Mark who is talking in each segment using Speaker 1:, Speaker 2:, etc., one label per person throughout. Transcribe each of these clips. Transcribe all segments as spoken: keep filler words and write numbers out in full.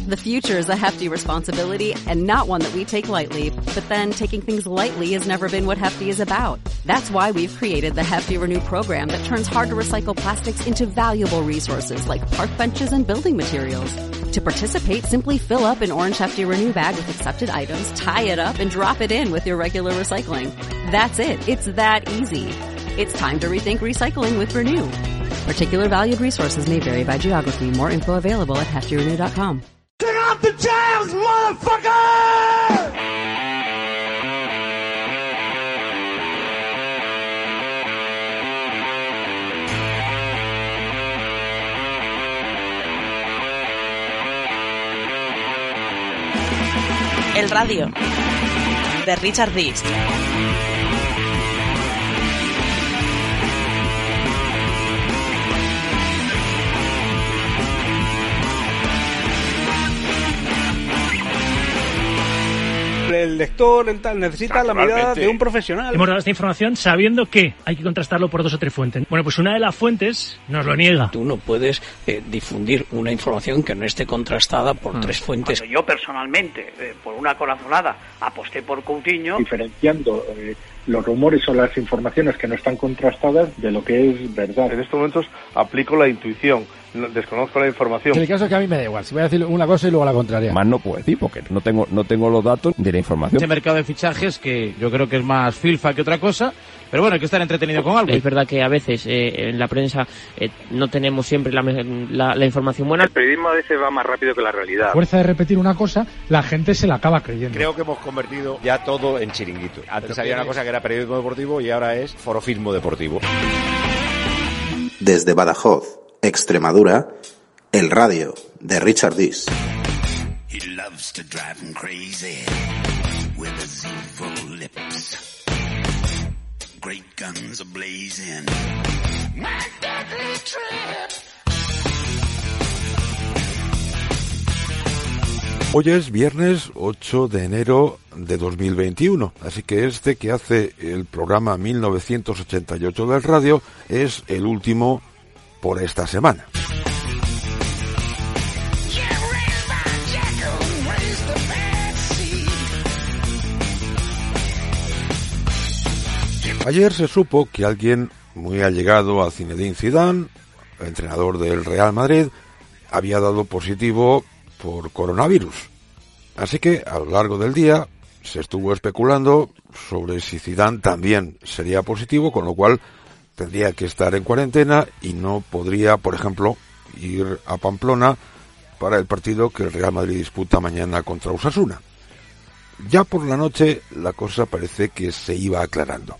Speaker 1: The future is a hefty responsibility and not one that we take lightly, but then taking things lightly has never been what Hefty is about. That's why we've created the Hefty Renew program that turns hard-to-recycle plastics into valuable resources like park benches and building materials. To participate, simply fill up an orange Hefty Renew bag with accepted items, tie it up, and drop it in with your regular recycling. That's it. It's that easy. It's time to rethink recycling with Renew. Particular valued resources may vary by geography. More info available at hefty renew dot com.
Speaker 2: Turn off the jams, motherfucker!
Speaker 3: El radio de Richard Dees.
Speaker 4: El lector el tal, necesita la mirada de un profesional.
Speaker 5: Hemos dado esta información sabiendo que hay que contrastarlo por dos o tres fuentes. Bueno, pues una de las fuentes nos lo niega.
Speaker 6: Tú no puedes eh, difundir una información que no esté contrastada por mm. tres fuentes.
Speaker 7: Cuando yo personalmente, eh, por una corazonada, aposté por Coutinho.
Speaker 8: Diferenciando eh, los rumores o las informaciones que no están contrastadas de lo que es verdad.
Speaker 9: En estos momentos aplico la intuición. No, desconozco la información.
Speaker 10: En el caso es que a mí me da igual, si voy a decir una cosa y luego la contraria.
Speaker 11: Más no puedo decir porque no tengo no tengo los datos de la información.
Speaker 12: Este mercado de fichajes que yo creo que es más filfa que otra cosa, pero bueno, hay que estar entretenido con algo.
Speaker 13: Es verdad que a veces eh, en la prensa eh, no tenemos siempre la, la, la información buena.
Speaker 14: El periodismo a veces va más rápido que la realidad.
Speaker 15: A fuerza de repetir una cosa, la gente se la acaba creyendo.
Speaker 16: Creo que hemos convertido ya todo en chiringuito. Antes había una cosa que era periodismo deportivo y ahora es forofismo deportivo.
Speaker 17: Desde Badajoz, Extremadura, el radio de Richard Dees.
Speaker 2: He loves to drive him crazy with his evil lips. Great guns are blazing. My deadly trip.
Speaker 18: Hoy es viernes ocho de enero de dos mil veintiuno, así que este que hace el programa mil novecientos ochenta y ocho del radio es el último por esta semana. Ayer se supo que alguien muy allegado a Zinedine Zidane, el entrenador del Real Madrid, había dado positivo por coronavirus. Así que a lo largo del día se estuvo especulando sobre si Zidane también sería positivo, con lo cual tendría que estar en cuarentena y no podría, por ejemplo, ir a Pamplona para el partido que el Real Madrid disputa mañana contra Osasuna. Ya por la noche la cosa parece que se iba aclarando.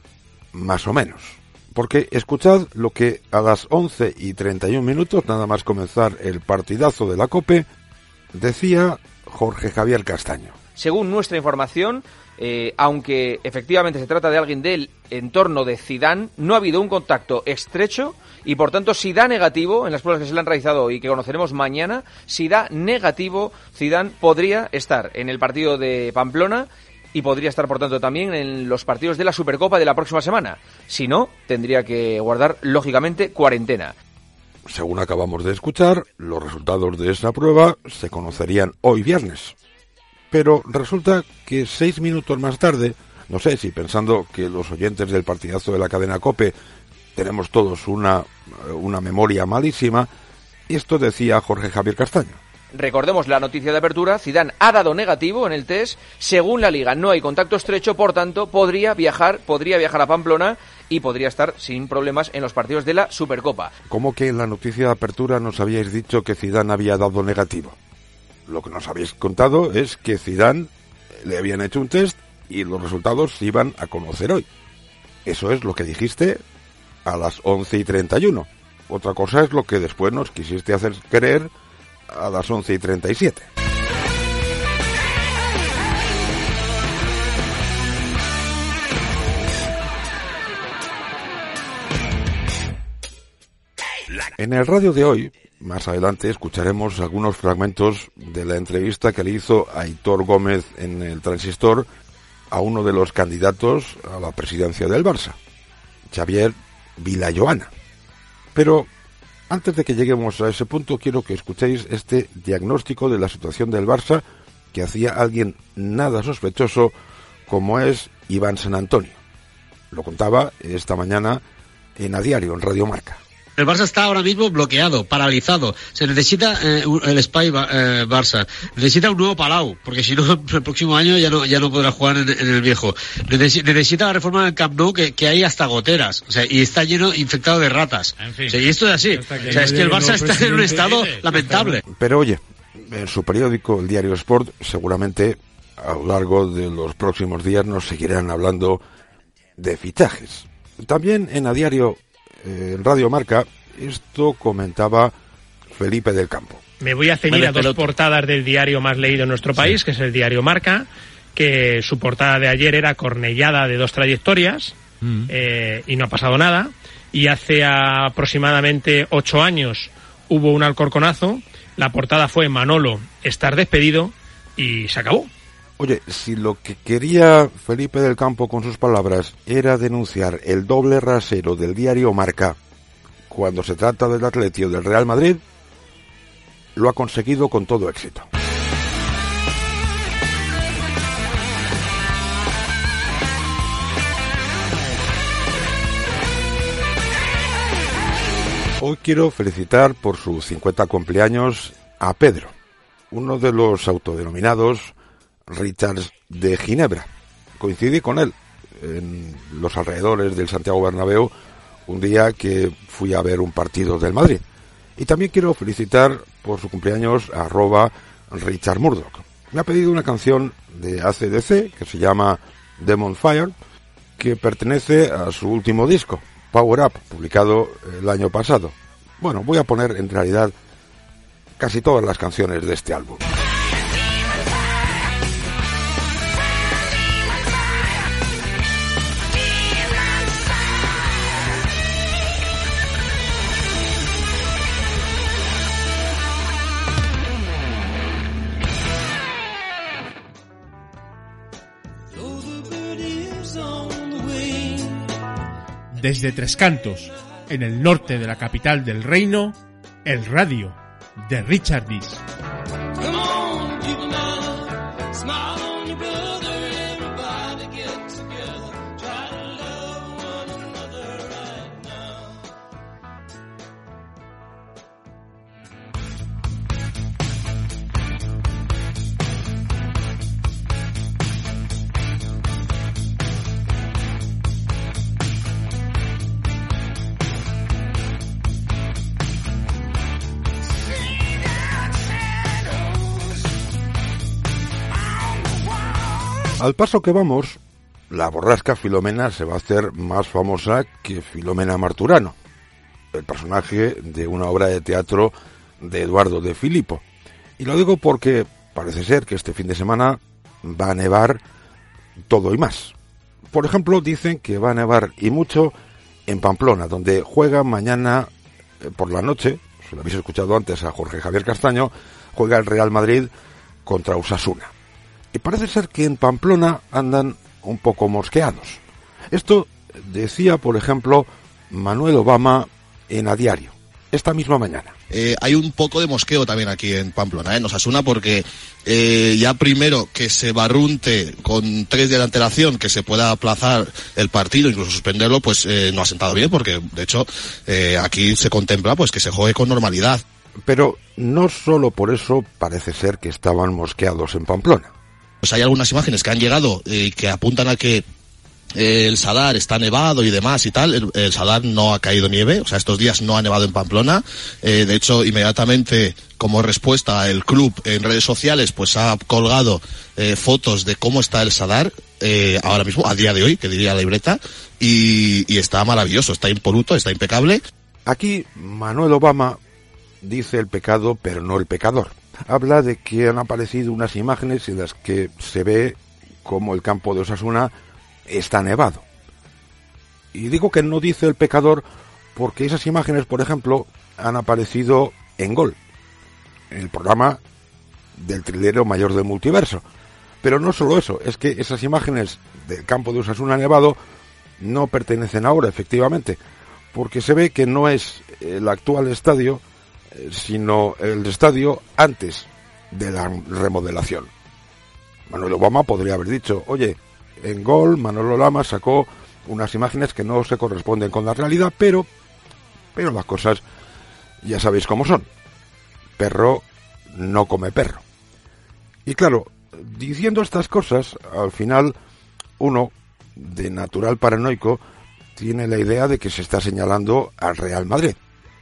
Speaker 18: Más o menos. Porque escuchad lo que a las once y treinta y un minutos, nada más comenzar el partidazo de la COPE, decía Jorge Javier Castaño.
Speaker 19: Según nuestra información, eh, aunque efectivamente se trata de alguien del entorno de Zidane, no ha habido un contacto estrecho y por tanto si da negativo, en las pruebas que se le han realizado y que conoceremos mañana, si da negativo, Zidane podría estar en el partido de Pamplona y podría estar, por tanto, también en los partidos de la Supercopa de la próxima semana. Si no, tendría que guardar, lógicamente, cuarentena.
Speaker 18: Según acabamos de escuchar, los resultados de esa prueba se conocerían hoy viernes. Pero resulta que seis minutos más tarde, no sé si pensando que los oyentes del partidazo de la cadena COPE tenemos todos una, una memoria malísima, esto decía Jorge Javier Castaño.
Speaker 19: Recordemos la noticia de apertura, Zidane ha dado negativo en el test, según la Liga no hay contacto estrecho, por tanto podría viajar, podría viajar a Pamplona y podría estar sin problemas en los partidos de la Supercopa.
Speaker 18: ¿Cómo que en la noticia de apertura nos habíais dicho que Zidane había dado negativo? Lo que nos habéis contado es que Zidane le habían hecho un test y los resultados se iban a conocer hoy. Eso es lo que dijiste a las once y treinta y uno. Otra cosa es lo que después nos quisiste hacer creer a las once y treinta y siete. En el radio de hoy, más adelante, escucharemos algunos fragmentos de la entrevista que le hizo Aitor Gómez en el Transistor a uno de los candidatos a la presidencia del Barça, Xavier Vilajoana. Pero Antes de que lleguemos a ese punto, quiero que escuchéis este diagnóstico de la situación del Barça que hacía alguien nada sospechoso como es Iván San Antonio. Lo contaba esta mañana en A Diario, en Radio Marca.
Speaker 20: El Barça está ahora mismo bloqueado, paralizado. Se necesita eh, el Spy eh, Barça. Necesita un nuevo Palau, porque si no, el próximo año ya no ya no podrá jugar en, en el viejo. Necesita, necesita la reforma del Camp Nou, que, que hay hasta goteras. O sea, y está lleno, infectado de ratas. En fin. O sea, y esto es así. O sea, es que el Barça está en un estado lamentable.
Speaker 18: Pero oye, en su periódico, el Diario Sport, seguramente a lo largo de los próximos días nos seguirán hablando de fichajes. También en A Diario, en Radio Marca, esto comentaba Felipe del Campo.
Speaker 5: Me voy a ceñir a dos portadas del diario más leído en nuestro país, sí, que es el Diario Marca, que su portada de ayer era cornellada de dos trayectorias, mm. eh, y no ha pasado nada. Y hace aproximadamente ocho años hubo un alcorconazo, la portada fue Manolo, estar despedido, y se acabó.
Speaker 18: Oye, si lo que quería Felipe del Campo con sus palabras era denunciar el doble rasero del Diario Marca cuando se trata del Atleti o del Real Madrid, lo ha conseguido con todo éxito. Hoy quiero felicitar por sus cincuenta cumpleaños a Pedro, uno de los autodenominados Richards de Ginebra. Coincidí con él en los alrededores del Santiago Bernabéu un día que fui a ver un partido del Madrid. Y también quiero felicitar por su cumpleaños a arroba Richard Murdoch. Me ha pedido una canción de A C D C que se llama Demon Fire, que pertenece a su último disco, Power Up, publicado el año pasado. Bueno, voy a poner en realidad casi todas las canciones de este álbum.
Speaker 21: Desde Tres Cantos, en el norte de la capital del reino, el radio de Richard Dis.
Speaker 18: Al paso que vamos, la borrasca Filomena se va a hacer más famosa que Filomena Marturano, el personaje de una obra de teatro de Eduardo de Filippo. Y lo digo porque parece ser que este fin de semana va a nevar todo y más. Por ejemplo, dicen que va a nevar y mucho en Pamplona, donde juega mañana por la noche, si lo habéis escuchado antes a Jorge Javier Castaño, juega el Real Madrid contra Osasuna. Y parece ser que en Pamplona andan un poco mosqueados. Esto decía, por ejemplo, Manuel Obama en A Diario, esta misma mañana.
Speaker 22: Eh, hay un poco de mosqueo también aquí en Pamplona, ¿eh? en Osasuna, porque eh, ya primero que se barrunte con tres días de antelación, que se pueda aplazar el partido, incluso suspenderlo, pues eh, no ha sentado bien, porque de hecho eh, aquí se contempla pues que se juegue con normalidad.
Speaker 18: Pero no solo por eso parece ser que estaban mosqueados en Pamplona.
Speaker 22: Pues hay algunas imágenes que han llegado eh, que apuntan a que eh, el Sadar está nevado y demás y tal. El, el Sadar no ha caído nieve, o sea, estos días no ha nevado en Pamplona. Eh, de hecho, inmediatamente, como respuesta, el club en redes sociales pues ha colgado eh, fotos de cómo está el Sadar eh, ahora mismo, a día de hoy, que diría la libreta, y, y está maravilloso, está impoluto, está impecable.
Speaker 18: Aquí Manuel Obama dice el pecado, pero no el pecador. Habla de que han aparecido unas imágenes en las que se ve como el campo de Osasuna está nevado. Y digo que no dice el pecador porque esas imágenes, por ejemplo, han aparecido en Gol, en el programa del trilero mayor del multiverso. Pero no solo eso, es que esas imágenes del campo de Osasuna nevado no pertenecen ahora, efectivamente, porque se ve que no es el actual estadio, sino el estadio antes de la remodelación. Manolo Lama podría haber dicho, oye, en Gol Manolo Lama sacó unas imágenes que no se corresponden con la realidad, pero, pero las cosas ya sabéis cómo son. Perro no come perro. Y claro, diciendo estas cosas, al final uno, de natural paranoico, tiene la idea de que se está señalando al Real Madrid.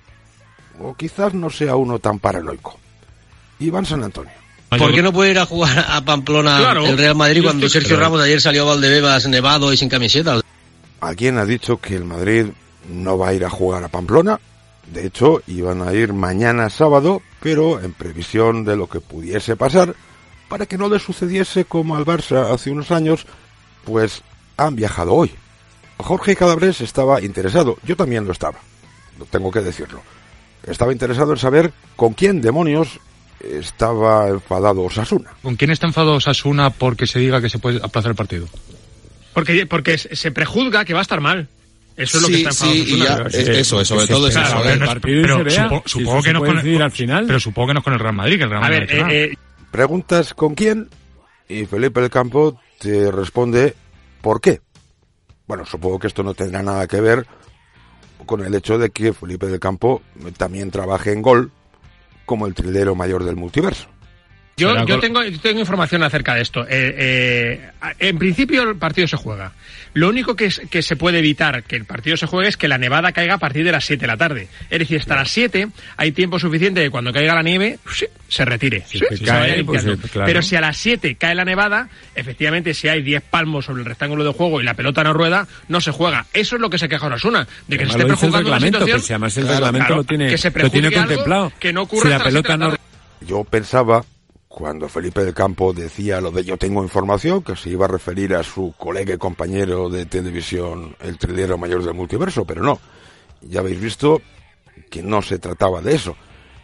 Speaker 18: O quizás no sea uno tan paranoico. Iván San Antonio.
Speaker 20: ¿Por qué no puede ir a jugar a Pamplona claro, el Real Madrid cuando Sergio claro. Ramos ayer salió a Valdebebas nevado y sin camiseta?
Speaker 18: ¿Alguien ha dicho que el Madrid no va a ir a jugar a Pamplona? De hecho, iban a ir mañana sábado, pero en previsión de lo que pudiese pasar, para que no le sucediese como al Barça hace unos años, pues han viajado hoy. Jorge Calabres estaba interesado, yo también lo estaba, tengo que decirlo. Estaba interesado en saber con quién demonios estaba enfadado Osasuna.
Speaker 1: ¿Con quién está enfadado Osasuna porque se diga que se puede aplazar el partido?
Speaker 5: Porque, porque se prejuzga que va a estar mal. Eso es lo
Speaker 22: sí,
Speaker 5: que está enfadado
Speaker 22: sí,
Speaker 5: Osasuna.
Speaker 22: ya,
Speaker 5: pero,
Speaker 22: es, eso, sobre todo es
Speaker 1: claro,
Speaker 22: eso.
Speaker 1: Pero, el partido pero, pero supo, supongo
Speaker 10: si
Speaker 1: que no con el,
Speaker 10: al final.
Speaker 1: Pero supongo que no es con el Real Madrid, que el Real Madrid.
Speaker 5: A ver, eh, eh,
Speaker 18: preguntas con quién y Felipe del Campo te responde por qué. Bueno, supongo que esto no tendrá nada que ver con el hecho de que Felipe del Campo también trabaje en Gol como el trilero mayor del multiverso.
Speaker 5: Yo, yo tengo, tengo información acerca de esto. Eh, eh, en principio el partido se juega. Lo único que, es, que se puede evitar que el partido se juegue es que la nevada caiga a partir de las siete de la tarde. Es decir, hasta las siete hay tiempo suficiente de que cuando caiga la nieve se retire.
Speaker 10: Si
Speaker 5: sí,
Speaker 10: se cae, pues, claro.
Speaker 5: Pero si a las siete cae la nevada, efectivamente si hay diez palmos sobre el rectángulo de juego y la pelota no rueda, no se juega. Eso es lo que se queja Osasuna, de que se esté prejuzgando una situación.
Speaker 10: Que si además el reglamento
Speaker 5: claro,
Speaker 10: lo tiene,
Speaker 5: que se
Speaker 10: lo tiene contemplado.
Speaker 5: Algo que no ocurra
Speaker 10: si la pelota no...
Speaker 18: Yo pensaba, cuando Felipe del Campo decía lo de yo tengo información, que se iba a referir a su colega y compañero de televisión, el trilero mayor del multiverso, pero no. Ya habéis visto que no se trataba de eso.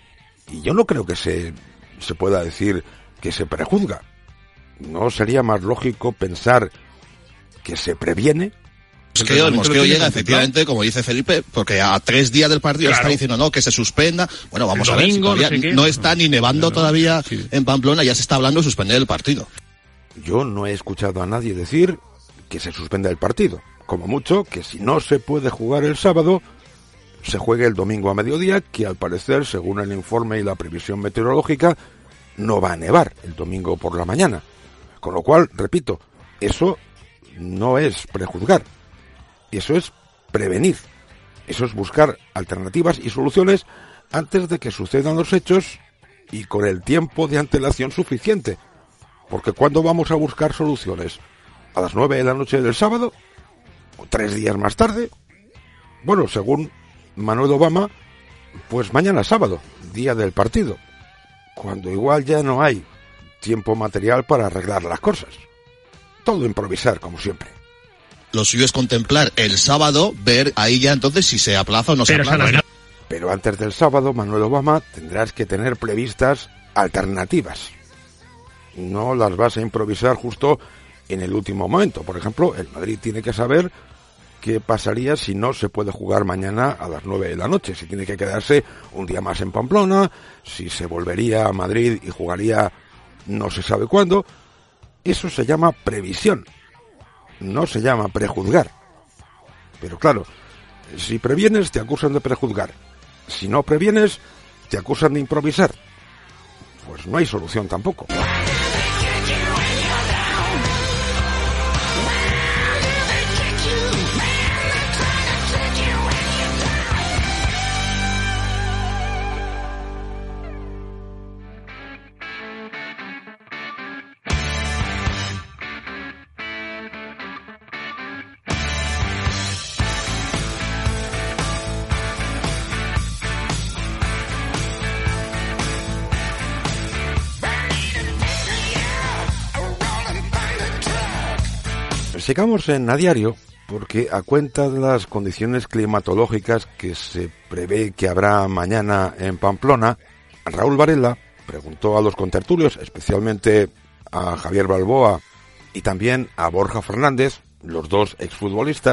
Speaker 18: Y yo no creo que se, se pueda decir que se prejuzga. ¿No sería más lógico pensar que se previene?
Speaker 22: El mosqueo, el mosqueo llega efectivamente, como dice Felipe, porque a tres días del partido claro. está diciendo no, que se suspenda. Bueno, vamos el a ver, domingo, si todavía no, sé no está ni nevando no, no, todavía sí. en Pamplona, ya se está hablando de suspender el partido.
Speaker 18: Yo no he escuchado a nadie decir que se suspenda el partido. Como mucho, que si no se puede jugar el sábado, se juegue el domingo a mediodía, que al parecer, según el informe y la previsión meteorológica, no va a nevar el domingo por la mañana. Con lo cual, repito, eso no es prejuzgar. Eso es prevenir, eso es buscar alternativas y soluciones antes de que sucedan los hechos y con el tiempo de antelación suficiente. Porque ¿cuándo vamos a buscar soluciones? ¿A las nueve de la noche del sábado? ¿O tres días más tarde? Bueno, según Manuel Obama, pues mañana sábado, día del partido, cuando igual ya no hay tiempo material para arreglar las cosas. Todo improvisar, como siempre.
Speaker 22: Lo suyo es contemplar el sábado, ver ahí ya entonces si se aplaza o no
Speaker 5: Pero
Speaker 22: se aplaza.
Speaker 5: No.
Speaker 18: Pero antes del sábado, Manuel Obama, tendrás que tener previstas alternativas. No las vas a improvisar justo en el último momento. Por ejemplo, el Madrid tiene que saber qué pasaría si no se puede jugar mañana a las nueve de la noche. Si tiene que quedarse un día más en Pamplona, si se volvería a Madrid y jugaría no se sabe cuándo. Eso se llama previsión. No se llama prejuzgar. Pero claro, si previenes te acusan de prejuzgar. Si no previenes, te acusan de improvisar. Pues no hay solución tampoco. Sigamos en A Diario, porque a cuenta de las condiciones climatológicas que se prevé que habrá mañana en Pamplona, Raúl Varela preguntó a los contertulios, especialmente a Javier Balboa y también a Borja Fernández, los dos exfutbolistas,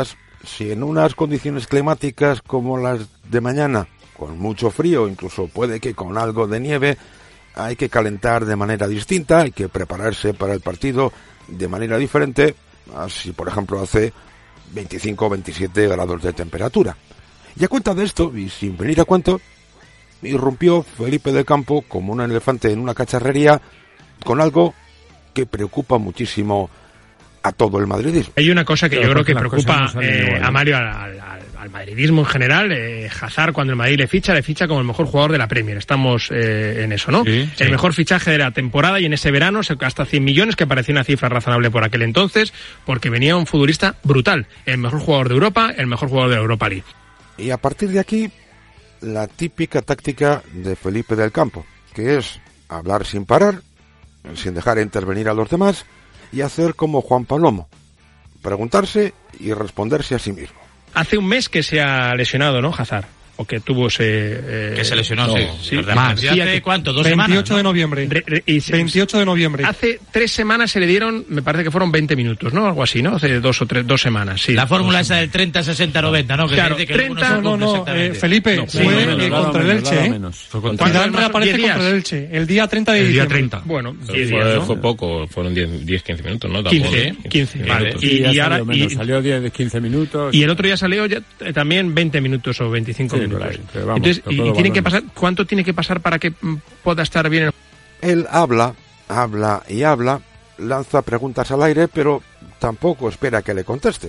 Speaker 18: si en unas condiciones climáticas como las de mañana, con mucho frío, incluso puede que con algo de nieve, hay que calentar de manera distinta, hay que prepararse para el partido de manera diferente, así por ejemplo hace veinticinco o veintisiete grados de temperatura. Y a cuenta de esto, y sin venir a cuento, irrumpió Felipe del Campo como un elefante en una cacharrería con algo que preocupa muchísimo a todo el madridismo.
Speaker 5: Hay una cosa que
Speaker 18: Pero
Speaker 5: yo creo que
Speaker 18: las
Speaker 5: preocupa
Speaker 18: cosas no salen
Speaker 5: eh,
Speaker 18: igual, ¿eh?
Speaker 5: a Mario, al, al, al madridismo en general. eh, Hazard, cuando el Madrid le ficha, le ficha como el mejor jugador de la Premier. Estamos eh, en eso, ¿no?
Speaker 1: Sí,
Speaker 5: el
Speaker 1: sí.
Speaker 5: mejor fichaje de la temporada, y en ese verano se gasta cien millones, que parecía una cifra razonable por aquel entonces, porque venía un futbolista brutal. El mejor jugador de Europa, el mejor jugador de la Europa League.
Speaker 18: Y a partir de aquí, la típica táctica de Felipe del Campo, que es hablar sin parar, sin dejar intervenir a los demás, y hacer como Juan Palomo, preguntarse y responderse a sí mismo.
Speaker 5: Hace un mes que se ha lesionado, ¿no, Hazard? O que tuvo ese... Eh,
Speaker 3: Que se lesionó,
Speaker 5: no,
Speaker 3: sí.
Speaker 5: sí.
Speaker 3: Más.
Speaker 5: Sí,
Speaker 3: ¿Y hace
Speaker 5: hace-
Speaker 3: cuánto? ¿Dos semanas?
Speaker 15: veintiocho de noviembre.
Speaker 5: Re- re- y se-
Speaker 15: veintiocho de noviembre.
Speaker 5: Hace tres semanas se le dieron, me parece que fueron veinte minutos, ¿no? Algo así, ¿no? Hace dos o tres, dos semanas, sí.
Speaker 3: La fórmula
Speaker 5: Dos
Speaker 3: esa del treinta, sesenta, noventa, ¿no? Que
Speaker 5: Claro,
Speaker 3: se dice que
Speaker 5: treinta,
Speaker 3: algunos
Speaker 15: No, no,
Speaker 3: cumplen
Speaker 15: eh,
Speaker 3: exactamente.
Speaker 15: Felipe,
Speaker 3: No,
Speaker 15: fue
Speaker 3: sí,
Speaker 15: eh,
Speaker 3: menos,
Speaker 15: contra el Elche, ¿eh?
Speaker 5: ¿Cuánto?
Speaker 15: Zidane
Speaker 5: Más-
Speaker 15: reaparece
Speaker 5: diez
Speaker 15: contra el
Speaker 5: días.
Speaker 15: Elche, el día treinta de
Speaker 1: El día
Speaker 15: diciembre.
Speaker 1: treinta.
Speaker 5: Bueno,
Speaker 4: Fue,
Speaker 5: diez días, ¿no?
Speaker 4: fue poco, fueron diez quince minutos, ¿no?
Speaker 5: quince,
Speaker 4: Tampoco,
Speaker 5: quince, vale.
Speaker 4: minutos.
Speaker 5: Y,
Speaker 10: Sí, ya
Speaker 5: y ahora,
Speaker 10: salió menos,
Speaker 5: y,
Speaker 10: salió diez, quince minutos.
Speaker 5: y el otro día salió ya, eh, también veinte minutos o veinticinco
Speaker 10: Sí,
Speaker 5: minutos.
Speaker 10: por ahí, pero vamos,
Speaker 5: Entonces,
Speaker 10: pero
Speaker 5: y,
Speaker 10: todo
Speaker 5: y tienen que
Speaker 10: balones.
Speaker 5: pasar, ¿cuánto tiene que pasar para que mm, pueda estar bien? el-
Speaker 18: Él habla, habla y habla, lanza preguntas al aire, pero tampoco espera que le contesten.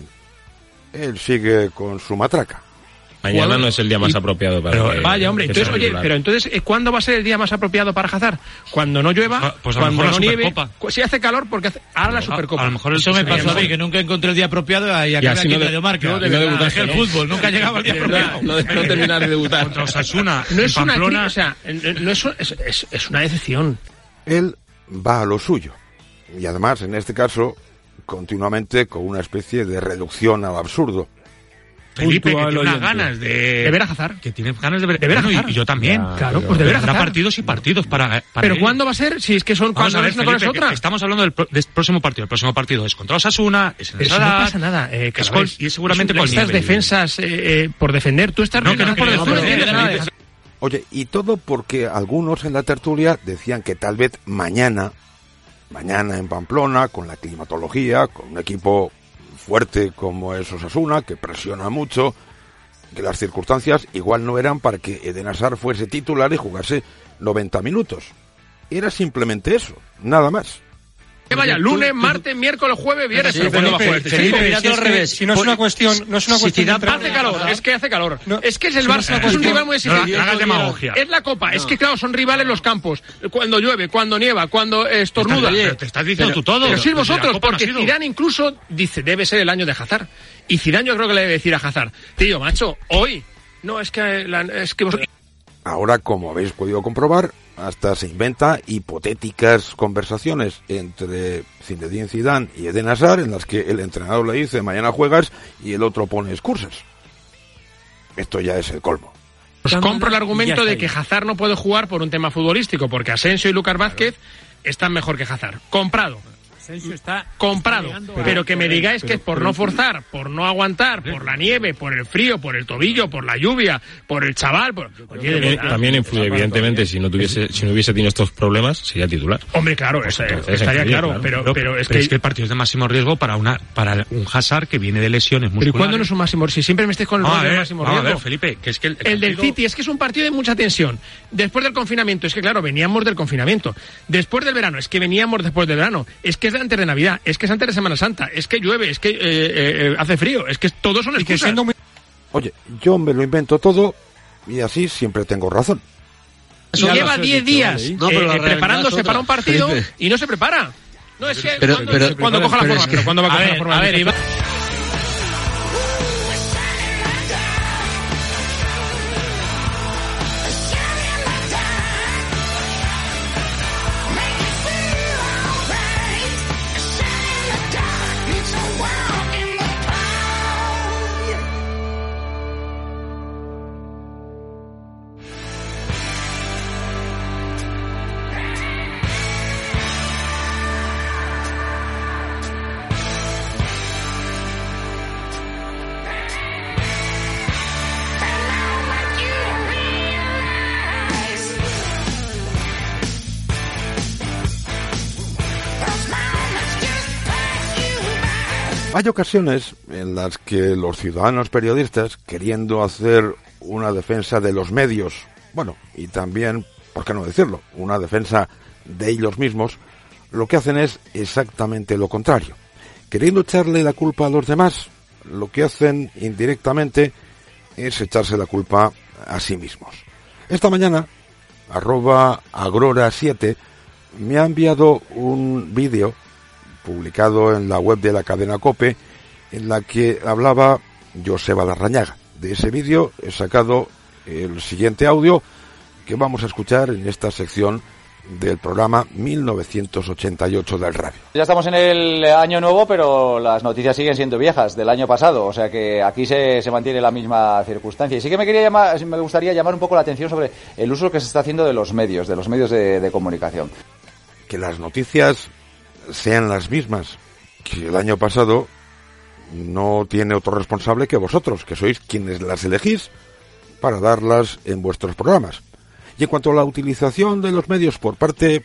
Speaker 18: Él sigue con su matraca.
Speaker 4: Mañana
Speaker 5: Jugador-
Speaker 4: no es el día más
Speaker 5: y-
Speaker 4: apropiado para
Speaker 5: Pero,
Speaker 4: que-
Speaker 5: vaya, hombre,
Speaker 4: que
Speaker 5: entonces,
Speaker 4: sea
Speaker 5: oye,
Speaker 4: titular.
Speaker 5: pero entonces, eh, ¿cuándo va a ser el día más apropiado para Hazard? Cuando no llueva,
Speaker 1: Pues, pues a lo
Speaker 5: cuando
Speaker 1: mejor la
Speaker 5: no nieve,
Speaker 1: Supercopa.
Speaker 5: cu- si hace calor, porque hace, ahora la Supercopa.
Speaker 1: A lo mejor
Speaker 3: Eso me pasó a mí, que nunca encontré el día apropiado y acabé
Speaker 4: así
Speaker 3: aquí
Speaker 4: no
Speaker 3: en
Speaker 4: de-
Speaker 3: Radio Marca.
Speaker 4: no de
Speaker 3: Y
Speaker 4: verdad,
Speaker 3: dejé el
Speaker 4: ¿no?
Speaker 3: fútbol, nunca llegaba el día
Speaker 4: De verdad,
Speaker 3: apropiado.
Speaker 4: no, de- no terminar de debutar.
Speaker 1: Contra Osasuna,
Speaker 5: No
Speaker 1: en
Speaker 5: es una
Speaker 1: Pamplona.
Speaker 5: cri- o sea, eh, no es, es, es- es una decepción.
Speaker 18: Él va a lo suyo. Y además, en este caso, continuamente con una especie de reducción al absurdo.
Speaker 1: Felipe, que
Speaker 10: Puntual
Speaker 1: tiene unas
Speaker 10: oyente.
Speaker 1: ganas de...
Speaker 5: De ver a Hazard.
Speaker 1: Que tiene ganas de ver,
Speaker 5: De ver a
Speaker 1: Bueno, y-
Speaker 5: Hazard.
Speaker 1: y yo también.
Speaker 10: Ya,
Speaker 5: Claro,
Speaker 10: pero-
Speaker 5: pues de ver a
Speaker 1: Habrá
Speaker 5: Hazard.
Speaker 1: partidos y partidos para, para
Speaker 5: Pero
Speaker 1: él.
Speaker 5: ¿cuándo va a ser? Si es que son
Speaker 1: Vamos
Speaker 5: cuando
Speaker 1: a
Speaker 5: no
Speaker 1: ver,
Speaker 5: es una cosa es
Speaker 1: Felipe, que
Speaker 5: otra.
Speaker 1: estamos hablando del, pro- del próximo partido. El próximo partido es contra Osasuna, es en el
Speaker 5: Eso no
Speaker 1: Sadar,
Speaker 5: pasa nada. Eh,
Speaker 1: es
Speaker 5: Calvares.
Speaker 1: con- y es seguramente
Speaker 5: Es-
Speaker 1: con
Speaker 5: Estas
Speaker 1: nieve.
Speaker 5: defensas eh, eh, por defender, tú estás...
Speaker 1: No, que no es por
Speaker 5: pero
Speaker 1: defender,
Speaker 5: entiendes nada de-
Speaker 18: Oye, y todo porque algunos en la tertulia decían que tal vez mañana, mañana en Pamplona, con la climatología, con un equipo fuerte como es Osasuna, que presiona mucho, que las circunstancias igual no eran para que Eden Hazard fuese titular y jugase noventa minutos. Era simplemente eso, nada más.
Speaker 5: Que vaya, lunes, martes, miércoles, jueves, viernes.
Speaker 15: Sí,
Speaker 5: pero ¿cuándo va a jugar
Speaker 15: Felipe,
Speaker 5: este
Speaker 15: Felipe,
Speaker 5: chico?
Speaker 15: si es que- si no es una cuestión, no es una
Speaker 5: Si
Speaker 15: cuestión
Speaker 5: Zidane
Speaker 15: de
Speaker 5: hace calor, es que hace calor.
Speaker 15: No,
Speaker 5: es que es el
Speaker 15: si no es
Speaker 5: Barça,
Speaker 15: una
Speaker 5: es un
Speaker 15: cuestión-
Speaker 5: rival muy exigente.
Speaker 1: No, hagas demagogia.
Speaker 5: Es la Copa, es que claro, son rivales los campos. Cuando llueve, cuando nieva, cuando estornuda.
Speaker 1: Oye, pero te estás diciendo tú todo.
Speaker 5: Pero sí
Speaker 1: Desde la
Speaker 5: vosotros,
Speaker 1: Copa no ha
Speaker 5: porque
Speaker 1: sido.
Speaker 5: Zidane incluso dice, debe ser el año de Hazard. Y Zidane yo creo que le debe decir a Hazard, tío, macho, hoy, no, es que, la- es que vosotros...
Speaker 18: Ahora, como habéis podido comprobar, hasta se inventa hipotéticas conversaciones entre Zinedine Zidane y Eden Hazard en las que el entrenador le dice mañana juegas y el otro pone excusas. Esto ya es el colmo.
Speaker 5: Os compro el argumento
Speaker 10: Ya
Speaker 5: de
Speaker 10: está
Speaker 5: que
Speaker 10: ahí.
Speaker 5: Hazard no puede jugar por un tema futbolístico, porque Asensio y Lucas Vázquez están mejor que Hazard. Comprado.
Speaker 10: Asensio está
Speaker 5: Comprado.
Speaker 10: llegando
Speaker 5: Pero,
Speaker 10: a-
Speaker 5: que me
Speaker 10: pero-
Speaker 5: digáis que
Speaker 10: pero-
Speaker 5: es por
Speaker 10: pero-
Speaker 5: no forzar, por no aguantar, por la nieve, por el frío, por el tobillo, por la lluvia, por el chaval. Por... Oye, de
Speaker 4: También,
Speaker 5: verdad.
Speaker 4: también influye, evidentemente, si no tuviese, si no hubiese tenido estos problemas, sería titular.
Speaker 5: Hombre, claro,
Speaker 4: Pues
Speaker 5: es-
Speaker 4: entonces,
Speaker 5: estaría
Speaker 4: influye,
Speaker 5: claro,
Speaker 4: claro.
Speaker 5: pero, pero es que...
Speaker 1: el partido es de máximo riesgo para una para un Hazard que viene de lesiones
Speaker 5: Pero ¿y
Speaker 1: musculares.
Speaker 5: cuándo no es un máximo? Si siempre me estáis con el
Speaker 1: Ah,
Speaker 5: rollo
Speaker 1: a
Speaker 5: del
Speaker 1: ver,
Speaker 5: máximo
Speaker 1: vamos a
Speaker 5: riesgo.
Speaker 1: ver, Felipe, que es que el,
Speaker 5: El del
Speaker 1: partido-
Speaker 5: City, es que es un partido de mucha tensión. Después del confinamiento, es que claro, veníamos del confinamiento. Después del verano, es que veníamos después del verano. Es que es de antes de Navidad, es que es antes de Semana Santa, es que llueve, es que eh, eh, eh, hace frío, es que todos son
Speaker 15: Y que
Speaker 5: excusas.
Speaker 15: siendo muy...
Speaker 18: Oye, yo me lo invento todo y así siempre tengo razón.
Speaker 5: Eso lleva diez días
Speaker 22: ¿eh?
Speaker 5: eh,
Speaker 22: No, pero la
Speaker 5: eh,
Speaker 22: realidad
Speaker 5: preparándose
Speaker 22: es otra.
Speaker 5: para un partido
Speaker 22: Felipe.
Speaker 5: y no se prepara. No es que
Speaker 22: Pero-
Speaker 5: cuando,
Speaker 22: pero-
Speaker 5: cuando
Speaker 22: pero-
Speaker 5: coja la
Speaker 22: pero
Speaker 5: forma,
Speaker 22: es que-
Speaker 5: pero cuando va a
Speaker 22: a
Speaker 5: coger
Speaker 22: ver,
Speaker 5: la forma.
Speaker 22: a ver,
Speaker 5: de-
Speaker 22: Iván-
Speaker 18: Hay ocasiones en las que los ciudadanos periodistas, queriendo hacer una defensa de los medios, bueno, y también, ¿por qué no decirlo?, una defensa de ellos mismos, lo que hacen es exactamente lo contrario. Queriendo echarle la culpa a los demás, lo que hacen indirectamente es echarse la culpa a sí mismos. Esta mañana, arroba agrora siete, me ha enviado un vídeo publicado en la web de la cadena COPE, en la que hablaba Joseba Larrañaga. De ese vídeo he sacado el siguiente audio que vamos a escuchar en esta sección del programa mil novecientos ochenta y ocho del radio.
Speaker 6: Ya estamos en el año nuevo, pero las noticias siguen siendo viejas, del año pasado, o sea que aquí se, se mantiene la misma circunstancia. Y sí que me quería llamar, me gustaría llamar un poco la atención sobre el uso que se está haciendo de los medios, de los medios de, de comunicación.
Speaker 18: Que las noticias sean las mismas que el año pasado no tiene otro responsable que vosotros, que sois quienes las elegís para darlas en vuestros programas. Y en cuanto a la utilización de los medios por parte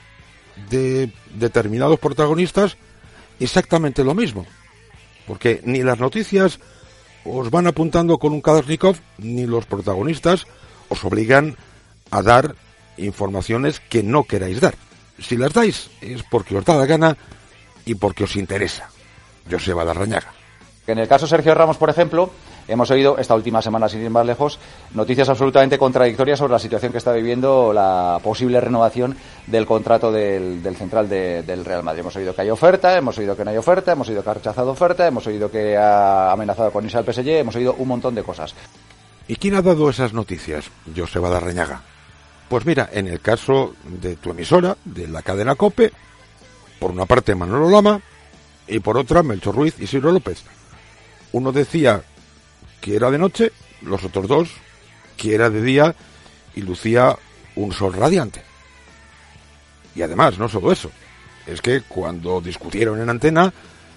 Speaker 18: de determinados protagonistas, exactamente lo mismo. Porque ni las noticias os van apuntando con un Kalashnikov, ni los protagonistas os obligan a dar informaciones que no queráis dar. Si las dais es porque os da la gana y porque os interesa. Joseba Larrañaga.
Speaker 6: En el caso Sergio Ramos, por ejemplo, hemos oído esta última semana, sin ir más lejos, noticias absolutamente contradictorias sobre la situación que está viviendo la posible renovación del contrato del, del central de, del Real Madrid. Hemos oído que hay oferta, hemos oído que no hay oferta, hemos oído que ha rechazado oferta, hemos oído que ha amenazado con irse al P S G, hemos oído un montón de cosas.
Speaker 18: ¿Y quién ha dado esas noticias? Joseba Larrañaga. Pues mira, en el caso de tu emisora, de la cadena COPE, por una parte Manolo Lama y por otra Melchor Ruiz y Ciro López. Uno decía que era de noche, los otros dos que era de día y lucía un sol radiante. Y además, no solo eso, es que cuando discutieron en antena,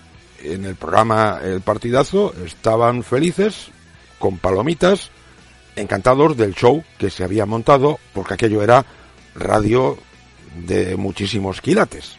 Speaker 18: en el programa El Partidazo, estaban felices, con palomitas, encantados del show que se había montado, porque aquello era radio de muchísimos quilates.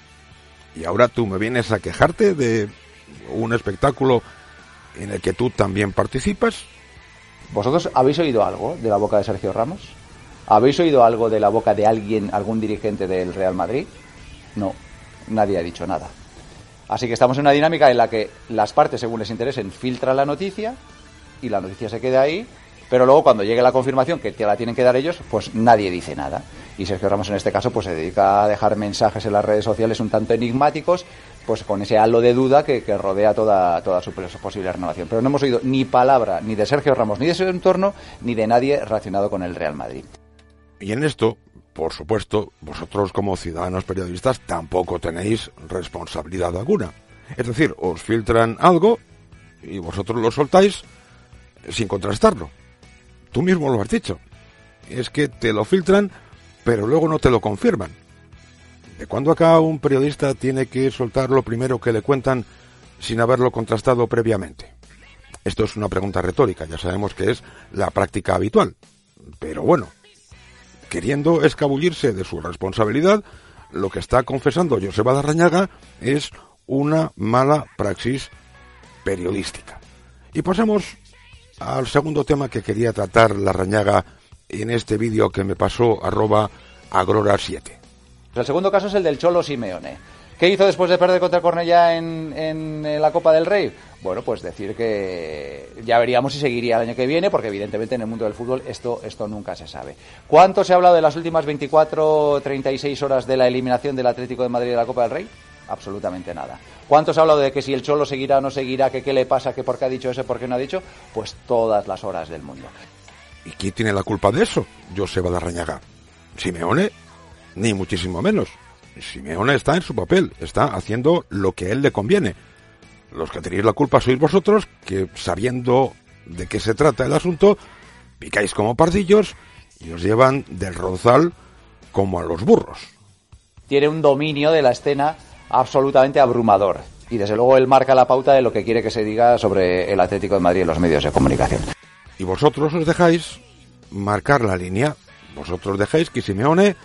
Speaker 18: Y ahora tú me vienes a quejarte de un espectáculo en el que tú también participas.
Speaker 6: ¿Vosotros habéis oído algo de la boca de Sergio Ramos? ¿Habéis oído algo de la boca de alguien, algún dirigente del Real Madrid? No, nadie ha dicho nada. Así que estamos en una dinámica en la que las partes, según les interesen, filtran la noticia y la noticia se queda ahí, pero luego cuando llegue la confirmación, que te la tienen que dar ellos, pues nadie dice nada. Y Sergio Ramos en este caso pues se dedica a dejar mensajes en las redes sociales un tanto enigmáticos, pues con ese halo de duda que, que rodea toda, toda su posible renovación. Pero no hemos oído ni palabra ni de Sergio Ramos, ni de su entorno, ni de nadie relacionado con el Real Madrid.
Speaker 18: Y en esto, por supuesto, vosotros como ciudadanos periodistas tampoco tenéis responsabilidad alguna. Es decir, os filtran algo y vosotros lo soltáis sin contrastarlo. Tú mismo lo has dicho. Es que te lo filtran, pero luego no te lo confirman. ¿De cuándo acá un periodista tiene que soltar lo primero que le cuentan sin haberlo contrastado previamente? Esto es una pregunta retórica, ya sabemos que es la práctica habitual. Pero bueno, queriendo escabullirse de su responsabilidad, lo que está confesando Joseba Larrañaga es una mala praxis periodística. Y pasemos al segundo tema que quería tratar Larrañaga en este vídeo que me pasó arroba agrora siete.
Speaker 6: El segundo caso es el del Cholo Simeone. ¿Qué hizo después de perder contra Cornellá en, en la Copa del Rey? Bueno, pues decir que ya veríamos si seguiría el año que viene, porque evidentemente en el mundo del fútbol esto, esto nunca se sabe. ¿Cuánto se ha hablado de las últimas veinticuatro, treinta y seis horas de la eliminación del Atlético de Madrid de la Copa del Rey? Absolutamente nada. ¿Cuánto se ha hablado de que si el Cholo seguirá o no seguirá, que qué le pasa, que por qué ha dicho eso, por qué no ha dicho? Pues todas las horas del mundo.
Speaker 18: ¿Y quién tiene la culpa de eso? Joseba Larrañaga. ¿Simeone? Ni muchísimo menos. Simeone está en su papel, está haciendo lo que a él le conviene. Los que tenéis la culpa sois vosotros, que sabiendo de qué se trata el asunto, picáis como pardillos y os llevan del ronzal como a los burros.
Speaker 6: Tiene un dominio de la escena absolutamente abrumador. Y desde luego él marca la pauta de lo que quiere que se diga sobre el Atlético de Madrid en los medios de comunicación.
Speaker 18: Y vosotros os dejáis marcar la línea. Vosotros dejáis que Simeone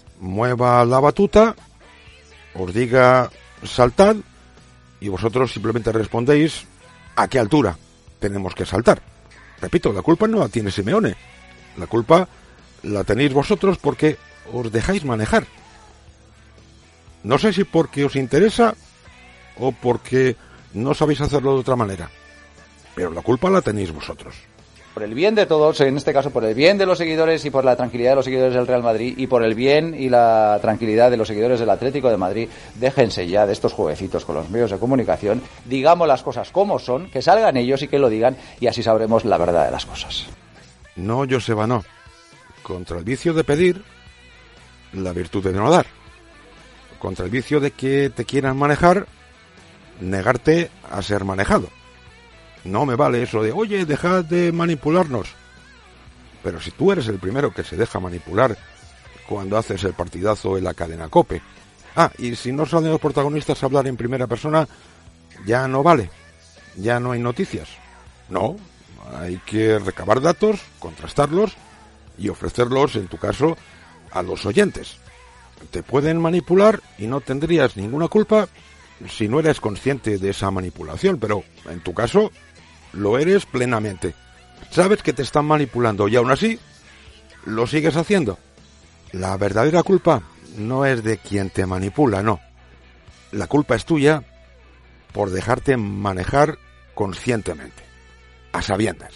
Speaker 18: mueva la batuta, os diga saltad, y vosotros simplemente respondéis ¿A qué altura tenemos que saltar? Repito, la culpa no la tiene Simeone. La culpa la tenéis vosotros porque os dejáis manejar. No sé si porque os interesa o porque no sabéis hacerlo de otra manera, pero la culpa la tenéis vosotros.
Speaker 6: Por el bien de todos, en este caso por el bien de los seguidores y por la tranquilidad de los seguidores del Real Madrid y por el bien y la tranquilidad de los seguidores del Atlético de Madrid, déjense ya de estos jueguecitos con los medios de comunicación, digamos las cosas como son, que salgan ellos y que lo digan, y así sabremos la verdad de las cosas.
Speaker 18: No, Joseba, no. Contra el vicio de pedir, la virtud de no dar. Contra el vicio de que te quieran manejar, negarte a ser manejado. No me vale eso de, oye, dejad de manipularnos. Pero si tú eres el primero que se deja manipular cuando haces el partidazo en la cadena COPE. Ah, y si no salen los protagonistas a hablar en primera persona, ya no vale. Ya no hay noticias. No, hay que recabar datos, contrastarlos y ofrecerlos, en tu caso, a los oyentes. Te pueden manipular y no tendrías ninguna culpa si no eres consciente de esa manipulación, pero en tu caso lo eres plenamente. Sabes que te están manipulando y aún así lo sigues haciendo. La verdadera culpa no es de quien te manipula, no. La culpa es tuya por dejarte manejar conscientemente, a sabiendas.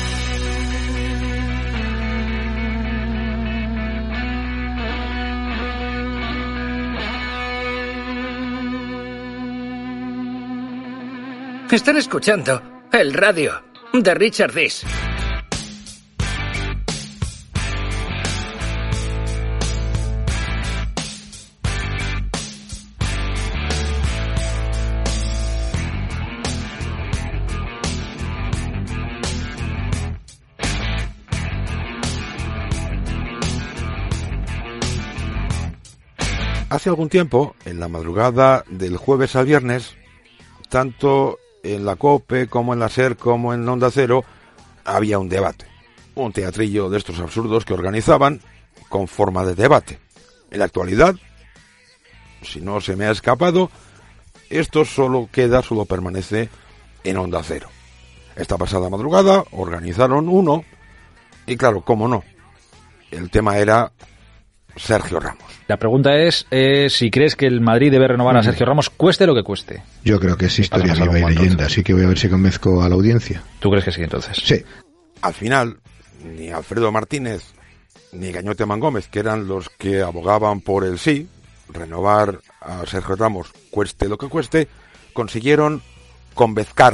Speaker 7: Están escuchando el radio de Richard Dis.
Speaker 18: Hace algún tiempo, en la madrugada del jueves al viernes, tanto en la COPE, como en la SER, como en Onda Cero, había un debate. Un teatrillo de estos absurdos que organizaban con forma de debate. En la actualidad, si no se me ha escapado, esto solo queda, solo permanece en Onda Cero. Esta pasada madrugada organizaron uno, y claro, cómo no, el tema era Sergio Ramos.
Speaker 8: La pregunta es eh, si crees que el Madrid debe renovar a Sergio Ramos, cueste lo que cueste.
Speaker 23: Yo creo que es historia viva y leyenda, así que voy a ver si convenzco a la audiencia.
Speaker 8: ¿Tú crees que sí, entonces?
Speaker 23: Sí.
Speaker 18: Al final, ni Alfredo Martínez ni Gañote Mangómez, que eran los que abogaban por el sí, renovar a Sergio Ramos, cueste lo que cueste, consiguieron convencer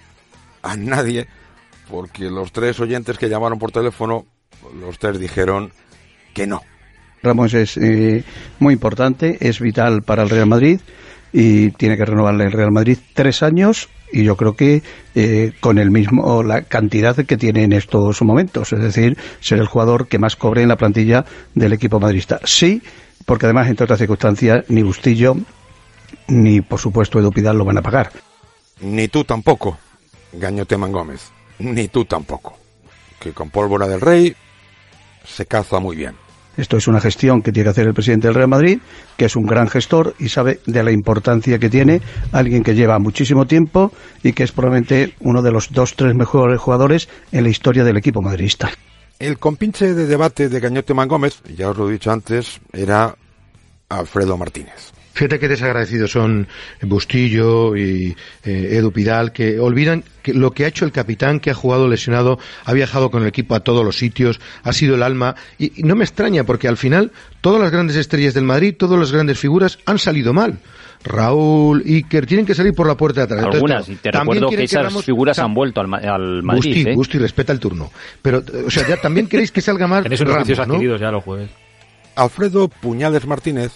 Speaker 18: a nadie, porque los tres oyentes que llamaron por teléfono, los tres dijeron que no.
Speaker 24: Ramos es eh, muy importante, es vital para el Real Madrid y tiene que renovarle el Real Madrid tres años y yo creo que eh, con el mismo la cantidad que tiene en estos momentos, es decir, ser el jugador que más cobre en la plantilla del equipo madridista. Sí, porque además, entre otras circunstancias, ni Bustillo ni, por supuesto, Edu Pidal lo van a pagar.
Speaker 18: Ni tú tampoco, Gañote Mangómez, ni tú tampoco, que con pólvora del rey se caza muy bien.
Speaker 24: Esto es una gestión que tiene que hacer el presidente del Real Madrid, que es un gran gestor y sabe de la importancia que tiene, alguien que lleva muchísimo tiempo y que es probablemente uno de los dos, tres mejores jugadores en la historia del equipo madridista.
Speaker 18: El compinche de debate de Gañote Mangómez, ya os lo he dicho antes, era Alfredo Martínez.
Speaker 23: Fíjate qué desagradecidos son Bustillo y eh, Edu Pidal, que olvidan que lo que ha hecho el capitán, que ha jugado lesionado, ha viajado con el equipo a todos los sitios, ha sido el alma, y, y no me extraña porque al final todas las grandes estrellas del Madrid, todas las grandes figuras han salido mal. Raúl, Iker, tienen que salir por la puerta de atrás.
Speaker 25: Algunas, Entonces, y te recuerdo que esas Ramos, figuras han vuelto al, al Madrid.
Speaker 23: Busti,
Speaker 25: ¿eh?
Speaker 23: Busti, respeta el turno. Pero, o sea, ya también queréis que salga mal
Speaker 8: Tenéis unos
Speaker 23: Ramos, ¿no?
Speaker 8: adquiridos ya los jueves.
Speaker 18: Alfredo Puñales Martínez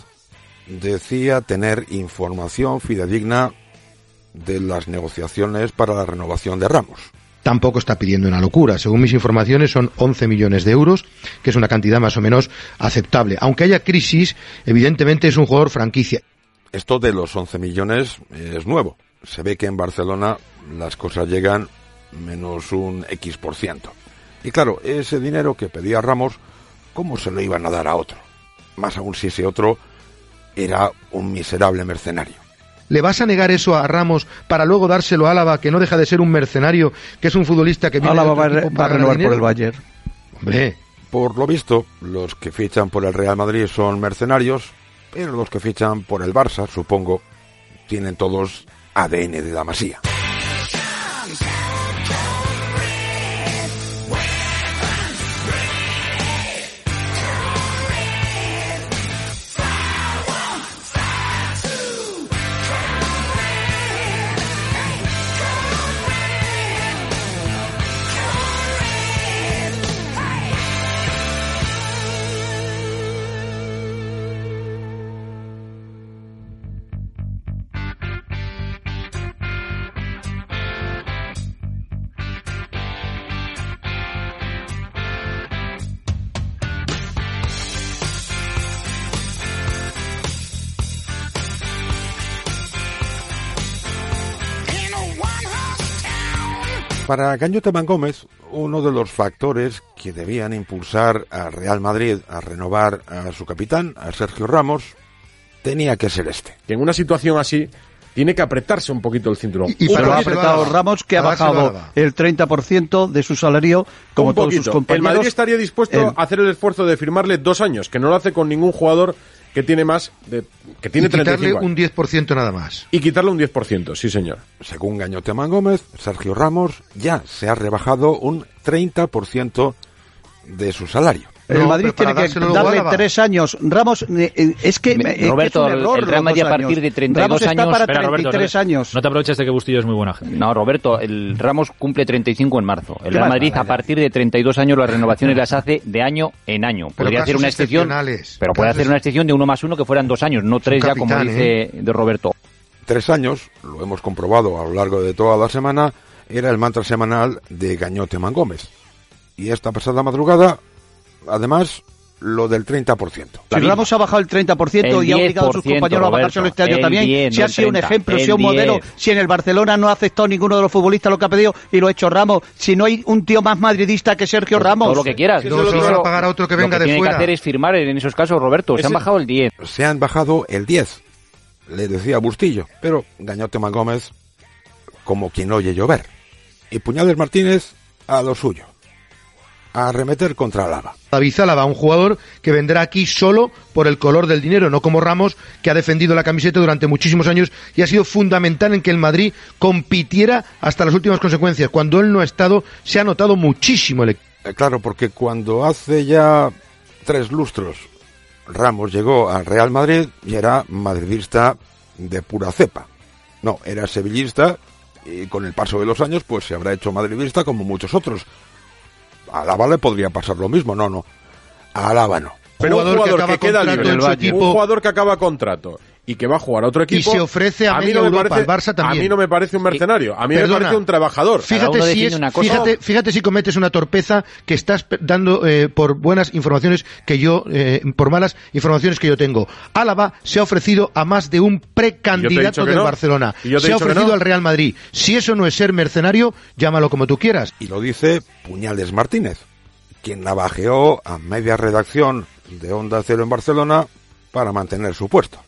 Speaker 18: decía tener información fidedigna de las negociaciones para la renovación de Ramos.
Speaker 23: Tampoco está pidiendo una locura. Según mis informaciones son once millones de euros, que es una cantidad más o menos aceptable. Aunque haya crisis, evidentemente es un jugador franquicia.
Speaker 18: Esto de los once millones es nuevo. Se ve que en Barcelona las cosas llegan menos un X por ciento. Y claro, ese dinero que pedía Ramos, ¿cómo se lo iban a dar a otro? Más aún si ese otro era un miserable mercenario.
Speaker 23: ¿Le vas a negar eso a Ramos para luego dárselo a Álava, que no deja de ser un mercenario, que es un futbolista que viene
Speaker 24: Álava
Speaker 23: de otro
Speaker 24: va,
Speaker 23: equipo
Speaker 24: va a
Speaker 23: para
Speaker 24: renovar
Speaker 23: ganar
Speaker 24: por el
Speaker 23: dinero?
Speaker 24: Bayern.
Speaker 18: Hombre, por lo visto, los que fichan por el Real Madrid son mercenarios, pero los que fichan por el Barça, supongo, tienen todos A D N de la Masía. Para Gañote Mangómez, uno de los factores que debían impulsar al Real Madrid a renovar a su capitán, a Sergio Ramos, tenía que ser este.
Speaker 9: Que en una situación así tiene que apretarse un poquito el cinturón.
Speaker 24: Y, y pero ha apretado Ramos, que ha bajado el treinta por ciento de su salario, como todos sus compañeros.
Speaker 9: El Madrid estaría dispuesto
Speaker 24: el...
Speaker 9: a hacer el esfuerzo de firmarle dos años, que no lo hace con ningún jugador que tiene más de, que tiene
Speaker 23: y quitarle
Speaker 9: treinta y cinco años.
Speaker 23: Un diez por ciento nada más.
Speaker 9: Y quitarle un diez por ciento, sí señor.
Speaker 18: Según Gañote Mangómez, Sergio Ramos ya se ha rebajado un treinta por ciento de su salario.
Speaker 24: El no, Madrid tiene que darle tres años. Ramos, eh, es que
Speaker 25: Me,
Speaker 24: es
Speaker 25: Roberto,
Speaker 24: que es un error,
Speaker 25: el Real Madrid a partir de treinta y dos
Speaker 24: Ramos
Speaker 25: años...
Speaker 24: Está para
Speaker 25: Espera,
Speaker 24: treinta y tres
Speaker 25: Roberto,
Speaker 24: años.
Speaker 8: No te aproveches de que Bustillo es muy buena gente.
Speaker 25: No, Roberto, el Ramos cumple treinta y cinco en marzo. El Real Madrid
Speaker 24: vale,
Speaker 25: a partir de treinta y dos años las renovaciones las hace de año en año. Podría hacer una excepción, pero puede hacer una excepción de uno más uno que fueran dos años, no tres ya como dice ¿eh? de Roberto.
Speaker 18: Tres años, lo hemos comprobado a lo largo de toda la semana, era el mantra semanal de Gañote Mangómez. Y esta pasada madrugada, además, lo del treinta por ciento.
Speaker 24: Si Ramos ha bajado el treinta por ciento y ha obligado a sus compañeros a bajárselo este año también, diez, si ha sido un ejemplo, si ha un modelo, si en el Barcelona no ha aceptado ninguno de los futbolistas lo que ha pedido y lo ha hecho Ramos, si no hay un tío más madridista que Sergio
Speaker 25: pues
Speaker 24: Ramos.
Speaker 25: Todo lo que quieras.
Speaker 23: No se lo van a pagar a otro que venga de fuera.
Speaker 25: Lo que tiene que hacer es firmar en esos casos, Roberto. Se
Speaker 18: Ese,
Speaker 25: han bajado el diez.
Speaker 18: Se han bajado el diez, le decía Bustillo. Pero Gañote Mangómez, como quien oye llover. Y Puñales Martínez a lo suyo. A arremeter contra Álava.
Speaker 23: David Álava, un jugador que vendrá aquí solo por el color del dinero, no como Ramos, que ha defendido la camiseta durante muchísimos años y ha sido fundamental en que el Madrid compitiera hasta las últimas consecuencias. Cuando él no ha estado, se ha notado muchísimo el equipo.
Speaker 18: Eh, claro, porque cuando hace ya tres lustros Ramos llegó al Real Madrid y era madridista de pura cepa. No, era sevillista y con el paso de los años pues se habrá hecho madridista como muchos otros. A Álava le podría pasar lo mismo, no, no. A Álava no.
Speaker 9: Pero un jugador que, que queda libre,
Speaker 23: en su equipo,
Speaker 9: un jugador que acaba contrato y que va a jugar a otro equipo
Speaker 23: y se ofrece a,
Speaker 9: a mí
Speaker 23: media
Speaker 9: no me
Speaker 23: Europa,
Speaker 9: parece,
Speaker 23: al Barça también.
Speaker 9: A mí no me parece un mercenario, a mí
Speaker 23: Perdona,
Speaker 9: me parece un trabajador.
Speaker 23: Fíjate si, es, una cosa. Fíjate, fíjate si cometes una torpeza que estás dando eh, por buenas informaciones que yo, eh, por malas informaciones que yo tengo. Álava se ha ofrecido a más de un precandidato del no. Barcelona. Se ha ofrecido no. al Real Madrid. Si eso no es ser mercenario, llámalo como tú quieras.
Speaker 18: Y lo dice Puñales Martínez, quien navajeó a media redacción de Onda Cero en Barcelona para mantener su puesto.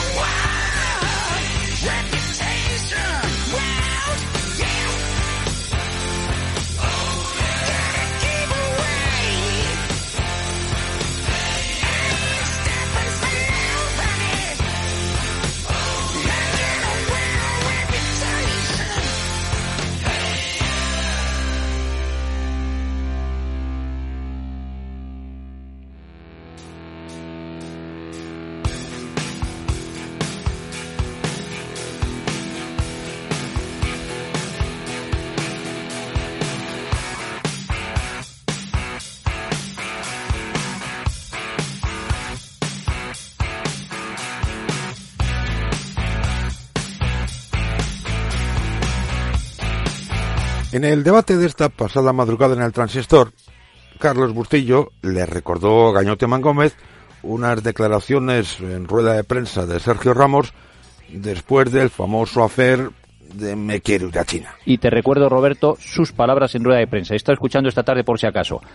Speaker 18: En el debate de esta pasada madrugada en el Transistor, Carlos Bustillo le recordó a Gañote Mangómez unas declaraciones en rueda de prensa de Sergio Ramos después del famoso affair de me quiero ir a China.
Speaker 25: Y te recuerdo, Roberto, sus palabras en rueda de prensa. He estado escuchando esta tarde por si acaso.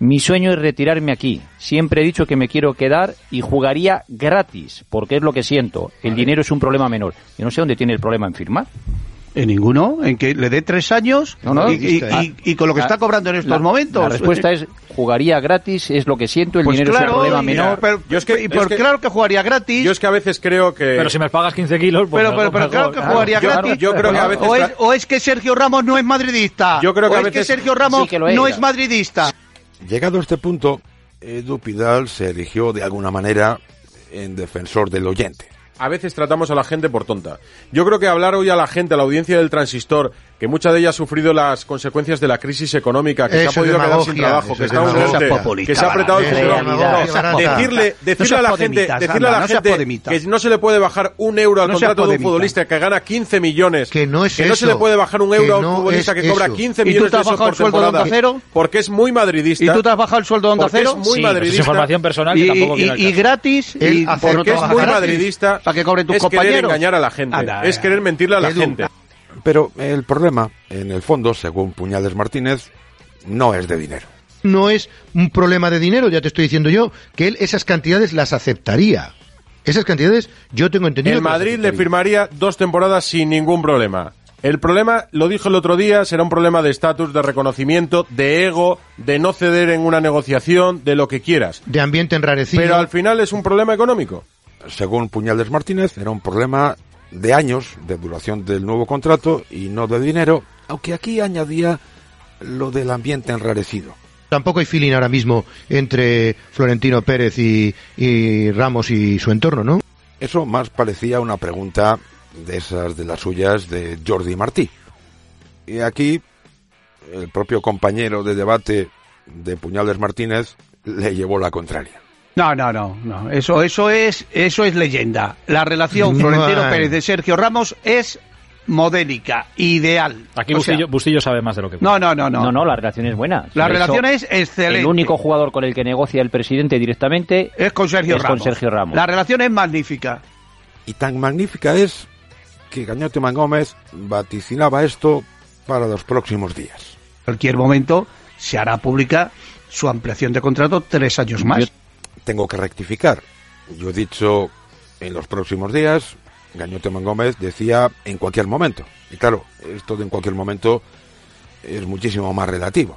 Speaker 25: Mi sueño es retirarme aquí. Siempre he dicho que me quiero quedar y jugaría gratis, porque es lo que siento. El dinero es un problema menor. Yo no sé dónde tiene el problema en firmar.
Speaker 24: En ninguno, en que le dé tres años
Speaker 25: no, no,
Speaker 24: y, y, y, y con lo que está cobrando en estos
Speaker 25: la,
Speaker 24: momentos.
Speaker 25: La respuesta es, jugaría gratis, es lo que siento, el
Speaker 24: pues
Speaker 25: dinero
Speaker 24: claro,
Speaker 25: es un problema
Speaker 24: mira,
Speaker 25: menor.
Speaker 24: Pero,
Speaker 9: yo es que,
Speaker 24: y por,
Speaker 9: es que,
Speaker 24: claro que jugaría gratis.
Speaker 9: Yo es que a veces creo que...
Speaker 8: Pero si me pagas quince kilos... Pues
Speaker 24: pero, pero, pero claro que jugaría
Speaker 9: yo,
Speaker 24: gratis.
Speaker 9: Yo creo que a veces...
Speaker 24: O es, o es que Sergio Ramos no es madridista.
Speaker 9: Yo creo que
Speaker 24: o
Speaker 9: a
Speaker 24: es
Speaker 9: veces...
Speaker 24: que Sergio Ramos sí que no es madridista.
Speaker 18: Llegado a este punto, Edu Pidal se erigió de alguna manera en defensor del oyente.
Speaker 9: A veces tratamos a la gente por tonta. Yo creo que hablar hoy a la gente, a la audiencia del Transistor, que mucha de ella ha sufrido las consecuencias de la crisis económica, que
Speaker 23: eso
Speaker 9: se ha podido quedar sin trabajo, que está urgente, que se ha apretado el cinturón. Decirle, decirle a la gente, decirle a la gente que no se le puede bajar un euro al
Speaker 24: no
Speaker 9: contrato de un futbolista que gana quince millones,
Speaker 23: que no es
Speaker 9: que
Speaker 23: eso,
Speaker 9: no se le puede bajar un euro a un
Speaker 24: no
Speaker 9: futbolista que
Speaker 24: eso.
Speaker 9: cobra quince millones de pesos por temporada, porque es muy madridista.
Speaker 24: ¿Y tú te has bajado el sueldo de Onda Cero?
Speaker 9: Es muy
Speaker 24: sí,
Speaker 9: madridista.
Speaker 8: Es información personal que
Speaker 24: y,
Speaker 8: tampoco
Speaker 24: y, y gratis, y
Speaker 9: porque es muy madridista,
Speaker 24: para que cobren tus
Speaker 9: es
Speaker 24: compañeros.
Speaker 9: querer engañar a la gente, Anda, es querer mentirle a la
Speaker 18: Edu,
Speaker 9: gente.
Speaker 18: Pero el problema, en el fondo, según Puñales Martínez, no es de dinero.
Speaker 23: No es un problema de dinero, ya te estoy diciendo yo, que él esas cantidades las aceptaría. Esas cantidades yo tengo entendido.
Speaker 9: El Madrid le firmaría dos temporadas sin ningún problema. El problema, lo dijo el otro día, será un problema de estatus, de reconocimiento, de ego, de no ceder en una negociación, de lo que quieras.
Speaker 23: De ambiente enrarecido.
Speaker 9: Pero al final es un problema económico.
Speaker 18: Según Puñales Martínez, era un problema de años de duración del nuevo contrato y no de dinero, aunque aquí añadía lo del ambiente enrarecido.
Speaker 23: Tampoco hay feeling ahora mismo entre Florentino Pérez y, y Ramos y su entorno, ¿no?
Speaker 18: Eso más parecía una pregunta de esas de las suyas de Jordi Martí. Y aquí el propio compañero de debate de Puñales Martínez le llevó la contraria.
Speaker 24: No, no, no, no. Eso, eso es, eso es leyenda. La relación Florentino Pérez de Sergio Ramos es modélica, ideal.
Speaker 8: Aquí
Speaker 24: o
Speaker 8: Bustillo,
Speaker 24: sea,
Speaker 8: Bustillo sabe más de lo que...
Speaker 24: No, no, no, no.
Speaker 25: No, no, la relación es buena.
Speaker 24: La
Speaker 25: de
Speaker 24: relación
Speaker 25: hecho,
Speaker 24: es excelente.
Speaker 25: El único jugador con el que negocia el presidente directamente
Speaker 24: es con Sergio
Speaker 25: es
Speaker 24: Ramos.
Speaker 25: Con Sergio Ramos.
Speaker 24: La relación es magnífica.
Speaker 18: Y tan magnífica es que Gañote Mangómez vaticinaba esto para los próximos días.
Speaker 24: En cualquier momento se hará pública su ampliación de contrato tres años más.
Speaker 18: Yo tengo que rectificar. Yo he dicho en los próximos días, Gañote Mangómez decía en cualquier momento. Y claro, esto de en cualquier momento es muchísimo más relativo.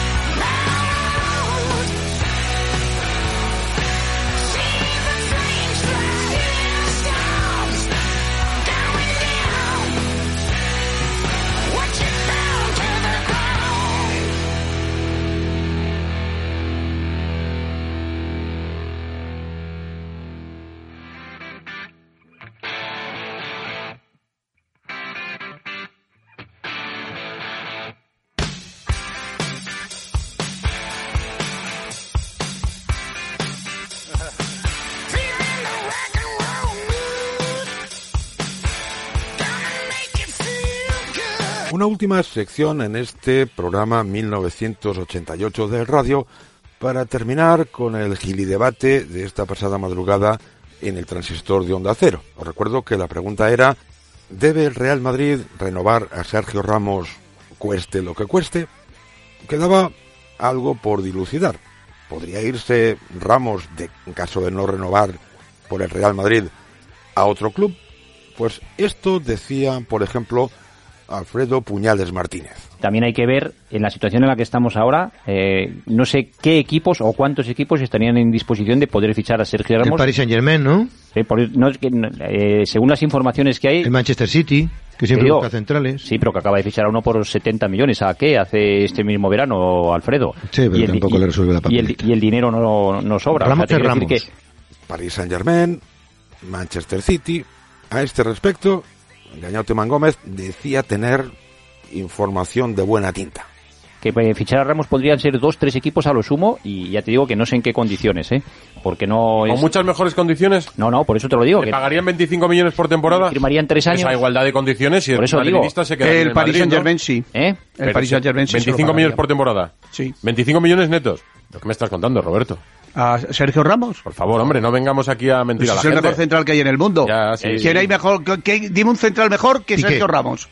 Speaker 18: Una última sección en este programa mil novecientos ochenta y ocho del radio para terminar con el gilidebate de esta pasada madrugada en el transistor de Onda Cero. Os recuerdo que la pregunta era: ¿debe el Real Madrid renovar a Sergio Ramos cueste lo que cueste? Quedaba algo por dilucidar. ¿Podría irse Ramos, de, en caso de no renovar por el Real Madrid, a otro club? Pues esto decía, por ejemplo, Alfredo Puñales Martínez.
Speaker 25: También hay que ver, en la situación en la que estamos ahora, eh, no sé qué equipos o cuántos equipos estarían en disposición de poder fichar a Sergio Ramos.
Speaker 23: El Paris Saint-Germain, ¿no?
Speaker 25: Sí, por, no, es que, eh, según las informaciones que hay...
Speaker 23: El Manchester City, que siempre busca centrales.
Speaker 25: Sí, pero que acaba de fichar a uno por setenta millones. ¿A qué? Hace este mismo verano, Alfredo.
Speaker 23: Sí, pero
Speaker 25: y el,
Speaker 23: tampoco
Speaker 25: y,
Speaker 23: le resuelve la papeleta.
Speaker 25: Y el, y el dinero no, no sobra.
Speaker 23: Ramos,
Speaker 25: o sea,
Speaker 23: es Ramos.
Speaker 25: Que...
Speaker 18: Paris Saint-Germain, Manchester City. A este respecto, Gañote Mangómez decía tener información de buena tinta.
Speaker 25: Que eh, fichar a Ramos podrían ser dos, tres equipos a lo sumo, y ya te digo que no sé en qué condiciones, ¿eh? Porque no es...
Speaker 9: ¿Con muchas mejores condiciones?
Speaker 25: No, no, por eso te lo digo.
Speaker 9: ¿Le
Speaker 25: que
Speaker 9: pagarían veinticinco millones por temporada?
Speaker 25: Firmarían tres años.
Speaker 9: Esa igualdad de condiciones y
Speaker 25: por
Speaker 9: el
Speaker 25: eso
Speaker 9: madridista
Speaker 25: digo,
Speaker 9: se queda
Speaker 24: el,
Speaker 9: en el
Speaker 24: Paris
Speaker 9: Madrid,
Speaker 24: Saint-Germain
Speaker 9: ¿no?
Speaker 24: sí.
Speaker 25: ¿Eh?
Speaker 24: El
Speaker 9: Pero
Speaker 24: Paris Saint-Germain sí.
Speaker 9: veinticinco millones por temporada.
Speaker 24: Sí.
Speaker 9: veinticinco millones netos. ¿Lo que me estás contando, Roberto?
Speaker 24: ¿A Sergio Ramos?
Speaker 9: Por favor, hombre, no vengamos aquí a mentir
Speaker 24: Pues
Speaker 9: a la
Speaker 24: es
Speaker 9: gente.
Speaker 24: el mejor central que hay en el mundo.
Speaker 9: Ya, sí,
Speaker 24: ¿Quién
Speaker 9: sí.
Speaker 24: hay mejor? Que, dime un central mejor que
Speaker 23: Piqué.
Speaker 24: Sergio Ramos.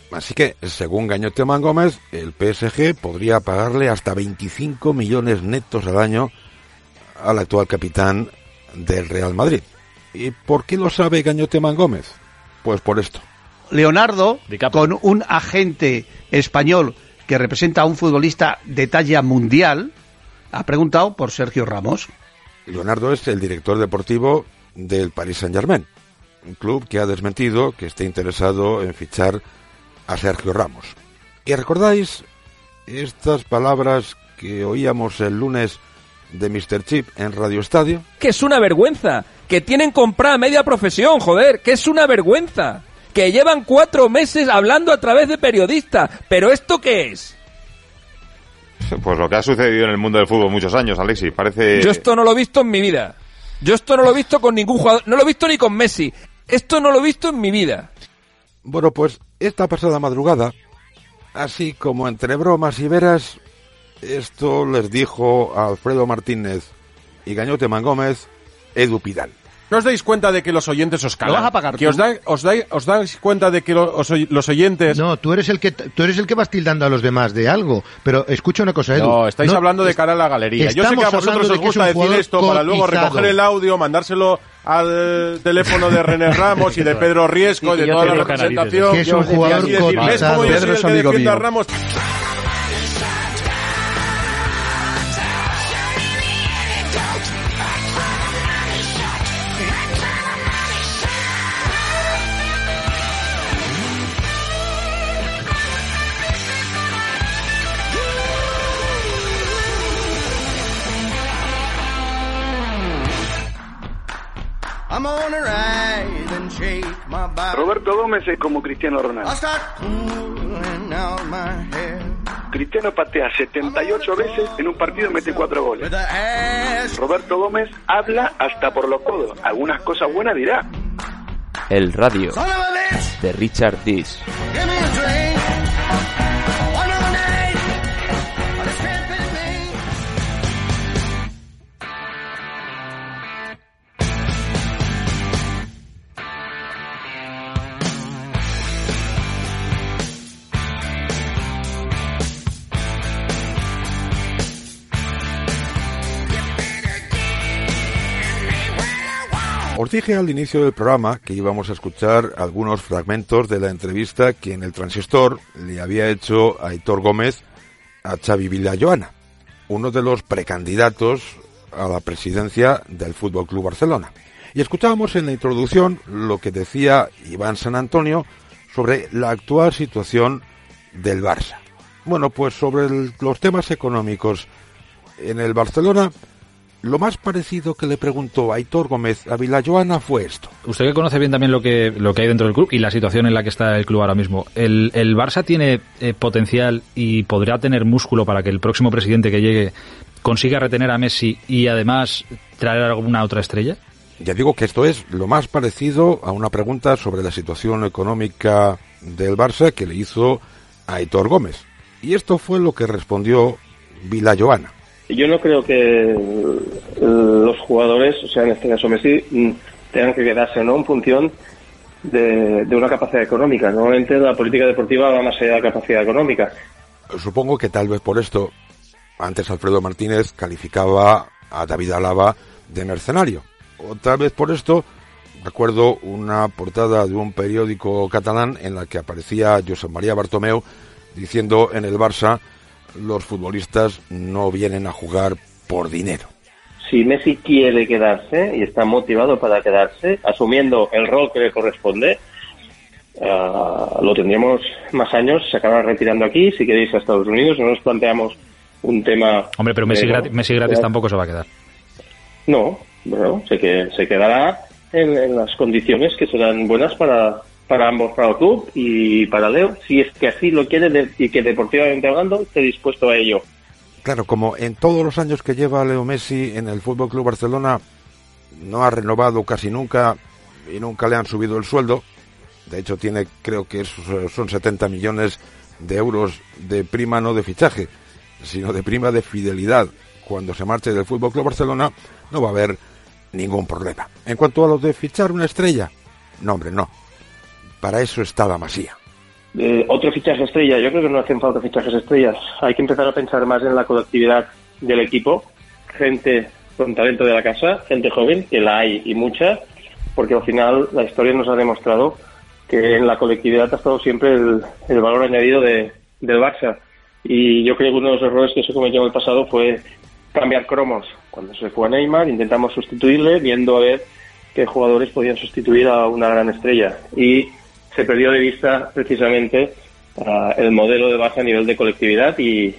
Speaker 18: Así que, según Gañoteman Gómez, el P S G podría pagarle hasta veinticinco millones netos al año al actual capitán del Real Madrid. ¿Y por qué lo sabe Gañoteman Gómez? Pues por esto.
Speaker 24: Leonardo, con un agente español que representa a un futbolista de talla mundial, ha preguntado por Sergio Ramos.
Speaker 18: Leonardo es el director deportivo del Paris Saint-Germain, un club que ha desmentido que esté interesado en fichar a Sergio Ramos. ¿Y recordáis estas palabras que oíamos el lunes de mister Chip en Radio Estadio?
Speaker 11: Que es una vergüenza, que tienen comprada media profesión, joder, que es una vergüenza, que llevan cuatro meses hablando a través de periodistas, pero ¿esto qué es?
Speaker 12: Pues lo que ha sucedido en el mundo del fútbol muchos años, Alexis, parece...
Speaker 11: Yo esto no lo he visto en mi vida, yo esto no lo he visto con ningún jugador, no lo he visto ni con Messi, esto no lo he visto en mi vida.
Speaker 18: Bueno, pues esta pasada madrugada, así como entre bromas y veras, esto les dijo a Alfredo Martínez y Gañoteman Gómez Edu Pidal.
Speaker 9: ¿No os dais cuenta de que los oyentes os calan?
Speaker 24: ¿Lo vas a pagar
Speaker 9: que
Speaker 24: tú?
Speaker 9: os, da, os, da, os dais cuenta de que lo, os, los oyentes...
Speaker 23: No, tú eres el que tú eres el que vas tildando a los demás de algo. Pero escucha una cosa, Edu.
Speaker 9: No, estáis
Speaker 23: no,
Speaker 9: hablando de cara a la galería. Yo sé que a vosotros os gusta decir esto para luego recoger el audio, mandárselo al teléfono de René Ramos y de Pedro Riesco y de toda la representación.
Speaker 23: Que es un jugador
Speaker 9: decir, ¿ves cómo yo soy el que defiende a Ramos?
Speaker 13: Roberto Gómez es como Cristiano Ronaldo. Cristiano patea setenta y ocho veces en un partido y mete cuatro goles. Roberto Gómez habla hasta por los codos. Algunas cosas buenas dirá.
Speaker 25: El radio de Richard Dis.
Speaker 18: Os dije al inicio del programa que íbamos a escuchar algunos fragmentos de la entrevista que en el Transistor le había hecho a Aitor Gómez a Xavi Villajoana, uno de los precandidatos a la presidencia del F C Barcelona. Y escuchábamos en la introducción lo que decía Iván San Antonio sobre la actual situación del Barça. Bueno, pues sobre el, los temas económicos en el Barcelona, lo más parecido que le preguntó Aitor Gómez a Villajoana fue esto.
Speaker 8: Usted que conoce bien también lo que lo que hay dentro del club y la situación en la que está el club ahora mismo, ¿el, el Barça tiene eh, potencial y podrá tener músculo para que el próximo presidente que llegue consiga retener a Messi y además traer alguna otra estrella?
Speaker 18: Ya digo que esto es lo más parecido a una pregunta sobre la situación económica del Barça que le hizo a Aitor Gómez. Y esto fue lo que respondió Villajoana.
Speaker 14: Yo no creo que los jugadores, o sea, en este caso Messi, tengan que quedarse, ¿no?, en función de, de una capacidad económica. Normalmente la política deportiva va más allá de la capacidad económica.
Speaker 18: Supongo que tal vez por esto, antes Alfredo Martínez calificaba a David Alaba de mercenario. O tal vez por esto, recuerdo una portada de un periódico catalán en la que aparecía Josep María Bartomeu diciendo en el Barça: los futbolistas no vienen a jugar por dinero.
Speaker 14: Si Messi quiere quedarse y está motivado para quedarse, asumiendo el rol que le corresponde, uh, lo tendríamos más años, se acabará retirando aquí, si queréis, a Estados Unidos. No nos planteamos un tema...
Speaker 8: Hombre, pero Messi,
Speaker 14: de,
Speaker 8: gratis, Messi gratis tampoco se va a quedar.
Speaker 14: No, bueno, se, que, se quedará en, en las condiciones que serán buenas para... para ambos, para el club y para Leo, si es que así lo quiere de, y que deportivamente hablando esté dispuesto a ello.
Speaker 18: Claro, como en todos los años que lleva Leo Messi en el F C Barcelona, no ha renovado casi nunca y nunca le han subido el sueldo. De hecho, tiene, creo que es, son setenta millones de euros de prima, no de fichaje, sino de prima de fidelidad. Cuando se marche del F C Barcelona no va a haber ningún problema. En cuanto a lo de fichar una estrella, no, hombre, no. Para eso está la Masía.
Speaker 14: Eh, otro fichaje estrella, yo creo que no hacen falta fichajes estrellas. Hay que empezar a pensar más en la colectividad del equipo, gente con talento de la casa, gente joven, que la hay y mucha, porque al final la historia nos ha demostrado que en la colectividad ha estado siempre el, el valor añadido de, del Barça. Y yo creo que uno de los errores que se cometió en el pasado fue cambiar cromos. Cuando se fue a Neymar intentamos sustituirle viendo a ver qué jugadores podían sustituir a una gran estrella. Y se perdió de vista precisamente uh, el modelo de Barça a nivel de colectividad y,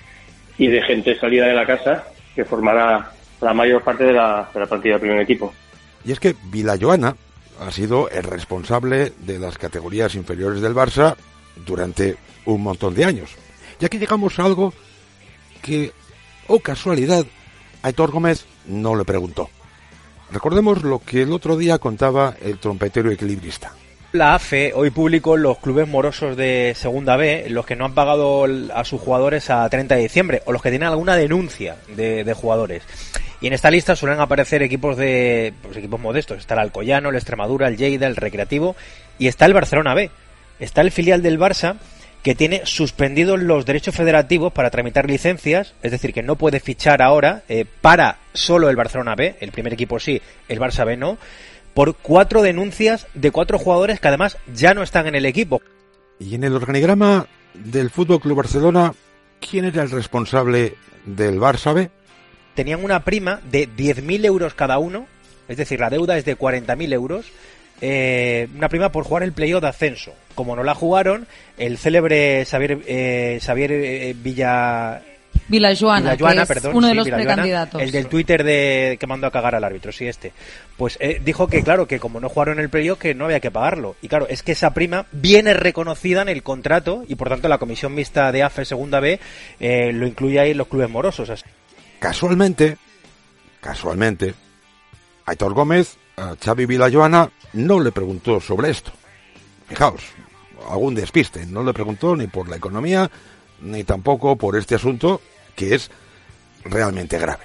Speaker 14: y de gente salida de la casa que formará la mayor parte de la, de la plantilla del primer equipo.
Speaker 18: Y es que Vilajoana ha sido el responsable de las categorías inferiores del Barça durante un montón de años. Y aquí llegamos a algo que, oh casualidad, Aitor Gómez no le preguntó. Recordemos lo que el otro día contaba el trompetero equilibrista.
Speaker 2: La A F E hoy publicó los clubes morosos de Segunda B, los que no han pagado a sus jugadores a treinta de diciembre, o los que tienen alguna denuncia de, de jugadores. Y en esta lista suelen aparecer equipos de pues, equipos modestos. Está el Alcoyano, el Extremadura, el Lleida, el Recreativo, y está el Barcelona B. Está el filial del Barça, que tiene suspendidos los derechos federativos para tramitar licencias, es decir, que no puede fichar ahora eh, para solo el Barcelona B, el primer equipo sí, el Barça B no, por cuatro denuncias de cuatro jugadores que además ya no están en el equipo.
Speaker 18: Y en el organigrama del F C Barcelona, ¿quién era el responsable del Barça B?
Speaker 2: Tenían una prima de diez mil euros cada uno, es decir, la deuda es de cuarenta mil euros, eh, una prima por jugar el playoff de ascenso. Como no la jugaron, el célebre Xavier, eh, Xavier eh, Villa...
Speaker 16: Vilajoana,
Speaker 2: Vilajoana,
Speaker 16: que es
Speaker 2: perdón,
Speaker 16: uno de
Speaker 2: sí,
Speaker 16: los
Speaker 2: Vilajoana,
Speaker 16: precandidatos.
Speaker 2: el del Twitter de que mandó a cagar al árbitro, sí, este. Pues eh, dijo que, claro, que como no jugaron el playoff, que no había que pagarlo. Y claro, es que esa prima viene reconocida en el contrato y, por tanto, la comisión mixta de A F E Segunda B eh, lo incluye ahí en los clubes morosos. Así.
Speaker 18: Casualmente, casualmente, Aitor Gómez a Xavi Vilajoana no le preguntó sobre esto. Fijaos, algún despiste. No le preguntó ni por la economía, ni tampoco por este asunto que es realmente grave.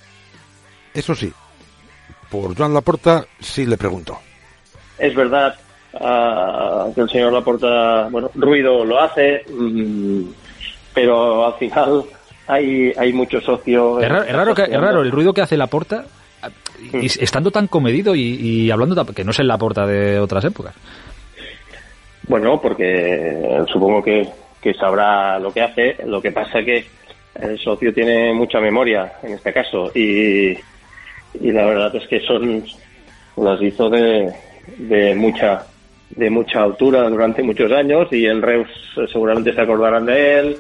Speaker 18: Eso sí, por Joan Laporta sí le preguntó.
Speaker 14: Es verdad uh, que el señor Laporta, bueno, ruido lo hace, mmm, pero al final hay hay mucho socio.
Speaker 8: Es raro, es raro, que, es raro el ruido que hace Laporta, y, estando tan comedido y, y hablando, que no es el Laporta de otras épocas.
Speaker 14: Bueno, porque supongo que, que sabrá lo que hace. Lo que pasa que el socio tiene mucha memoria en este caso y, y la verdad es que son las hizo de, de mucha de mucha altura durante muchos años y en Reus seguramente se acordarán de él.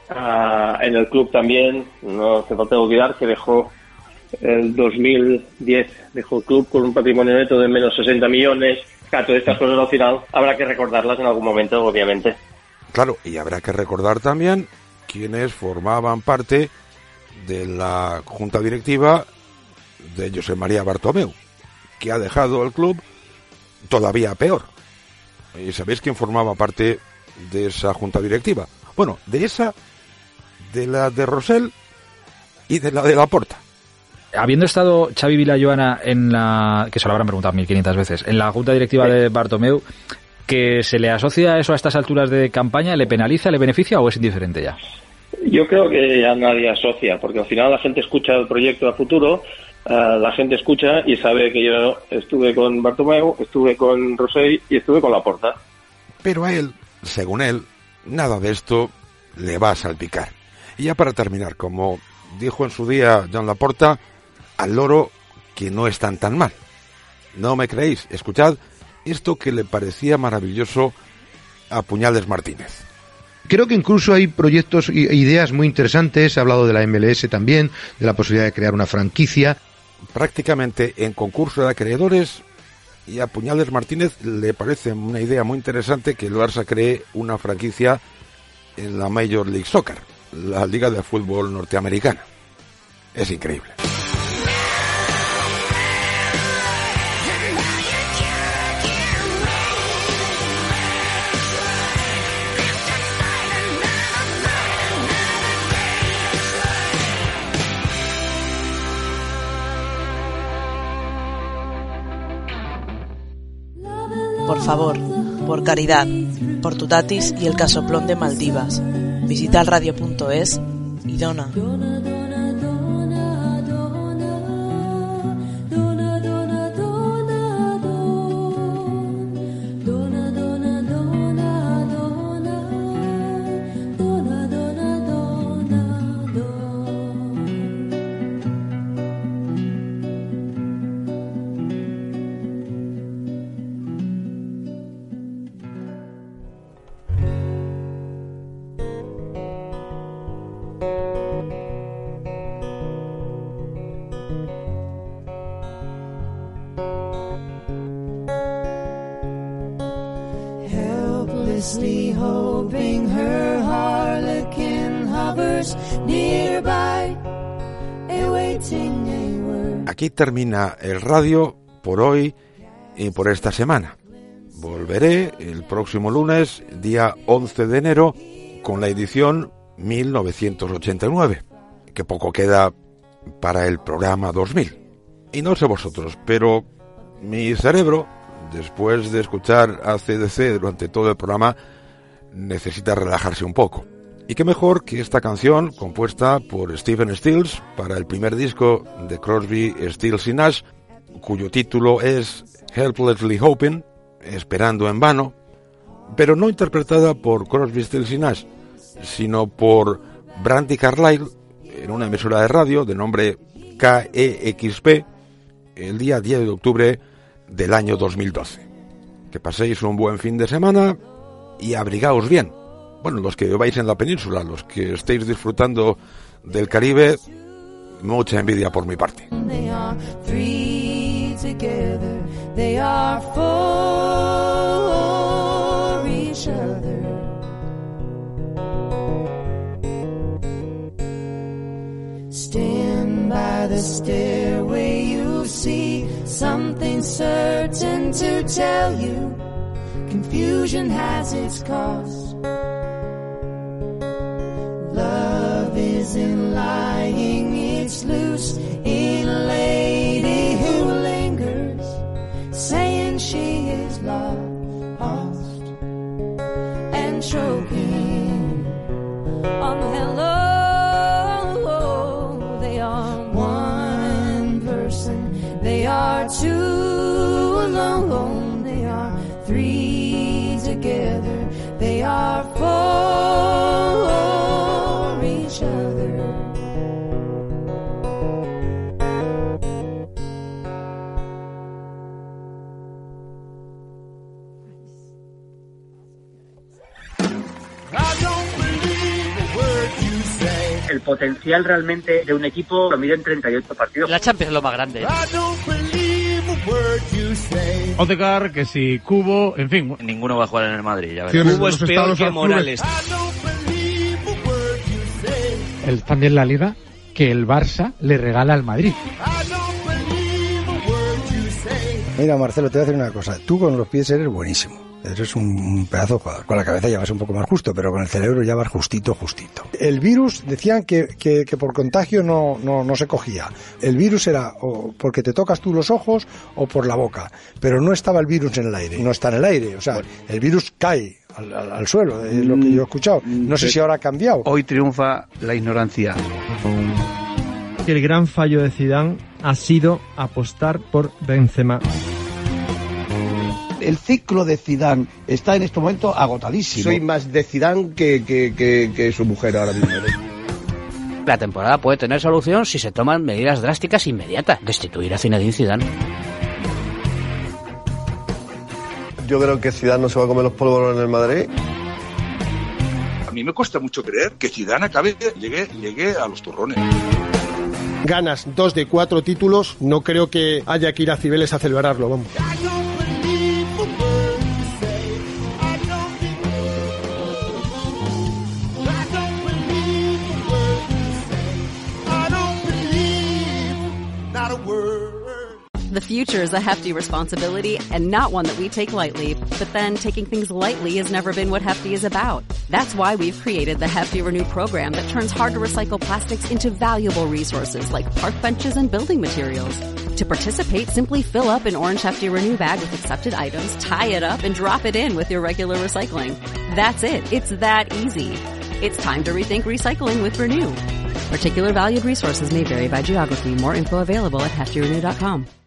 Speaker 14: Ah, en el club también, no hace falta olvidar que dejó el dos mil diez, dejó el club con un patrimonio neto de menos sesenta millones. Claro, todas estas cosas al final habrá que recordarlas en algún momento, obviamente.
Speaker 18: Claro, y habrá que recordar también quienes formaban parte de la junta directiva de José María Bartomeu, que ha dejado el club todavía peor. ¿Y sabéis quién formaba parte de esa junta directiva? Bueno, de esa, de la de Rosell y de la de Laporta.
Speaker 8: Habiendo estado Xavi Vilajoana en la... que se lo habrán preguntado mil quinientas veces, en la junta directiva sí. de Bartomeu, ¿que se le asocia eso a estas alturas de campaña? ¿Le penaliza, le beneficia o es indiferente ya?
Speaker 14: Yo creo que ya nadie asocia, porque al final la gente escucha el proyecto a futuro, uh, la gente escucha y sabe que yo estuve con Bartomeu, estuve con Rosell y estuve con Laporta.
Speaker 18: Pero a él, según él, nada de esto le va a salpicar. Y ya para terminar, como dijo en su día Joan Laporta, al loro que no están tan mal. ¿No me creéis? Escuchad esto que le parecía maravilloso a Puñales Martínez.
Speaker 23: Creo que incluso hay proyectos e ideas muy interesantes. Se ha hablado de la M L S también, de la posibilidad de crear una franquicia.
Speaker 18: Prácticamente en concurso de acreedores, y a Puñales Martínez le parece una idea muy interesante que el Barça cree una franquicia en la Major League Soccer, la liga de fútbol norteamericana. Es increíble.
Speaker 17: Por favor, por caridad,
Speaker 16: Fortutatis y el casoplón de Maldivas. Visita el radio punto es y dona.
Speaker 18: Aquí termina el radio por hoy y por esta semana. Volveré el próximo lunes, día once de enero, con la edición mil novecientos ochenta y nueve, que poco queda para el programa dos mil. Y no sé vosotros, pero mi cerebro, después de escuchar a C D C durante todo el programa, necesita relajarse un poco. Y qué mejor que esta canción, compuesta por Stephen Stills para el primer disco de Crosby, Stills y Nash, cuyo título es Helplessly Hoping, esperando en vano, pero no interpretada por Crosby, Stills y Nash, sino por Brandi Carlile en una emisora de radio de nombre K E X P el día diez de octubre del año dos mil doce. Que paséis un buen fin de semana y abrigaos bien. Bueno, los que vais en la península, los que estéis disfrutando del Caribe, mucha envidia por mi parte.
Speaker 17: They are three together. They are for each other. Stand by the stairway, you see something certain to tell you. Confusion has its cost. Love isn't lying, it's loose in a lady who lingers, saying she is lost and choking on hello. They are one person, they are two alone, they are three together, they are four each other.
Speaker 19: El potencial realmente de un equipo lo mide en treinta y ocho partidos.
Speaker 20: La Champions es lo más grande.
Speaker 21: Odegaard, que si Cubo, en fin.
Speaker 26: Ninguno va a jugar en el Madrid, ya verás.
Speaker 21: Cubo es peor que Morales.
Speaker 27: El fan de la Liga que el Barça le regala al Madrid.
Speaker 28: Mira, Marcelo, te voy a decir una cosa. Tú con los pies eres buenísimo. Eres un pedazo de jugador. Con la cabeza ya vas un poco más justo, pero con el cerebro ya vas justito, justito. El virus, decían que, que, que por contagio no, no, no se cogía. El virus era o porque te tocas tú los ojos o por la boca. Pero no estaba el virus en el aire. No está en el aire. O sea, el virus cae al, al, al suelo, es lo que yo he escuchado. No sé si ahora ha cambiado.
Speaker 24: Hoy triunfa la ignorancia.
Speaker 29: El gran fallo de Zidane ha sido apostar por Benzema.
Speaker 24: El ciclo de Zidane está en este momento agotadísimo.
Speaker 28: Soy más de Zidane que, que, que, que su mujer ahora mismo.
Speaker 20: La temporada puede tener solución si se toman medidas drásticas inmediatas. Destituir a Zinedine Zidane.
Speaker 28: Yo creo que Zidane no se va a comer los polvorones en el Madrid.
Speaker 30: A mí me cuesta mucho creer que Zidane acabe, llegue, llegue a los turrones.
Speaker 28: Ganas dos de cuatro títulos, no creo que haya que ir a Cibeles a celebrarlo, vamos.
Speaker 31: The future is a hefty responsibility and not one that we take lightly, but then taking things lightly has never been what Hefty is about. That's why we've created the Hefty Renew program that turns hard to recycle plastics into valuable resources like park benches and building materials. To participate, simply fill up an orange Hefty Renew bag with accepted items, tie it up, and drop it in with your regular recycling. That's it. It's that easy. It's time to rethink recycling with Renew. Particular valued resources may vary by geography. More info available at hefty renew dot com.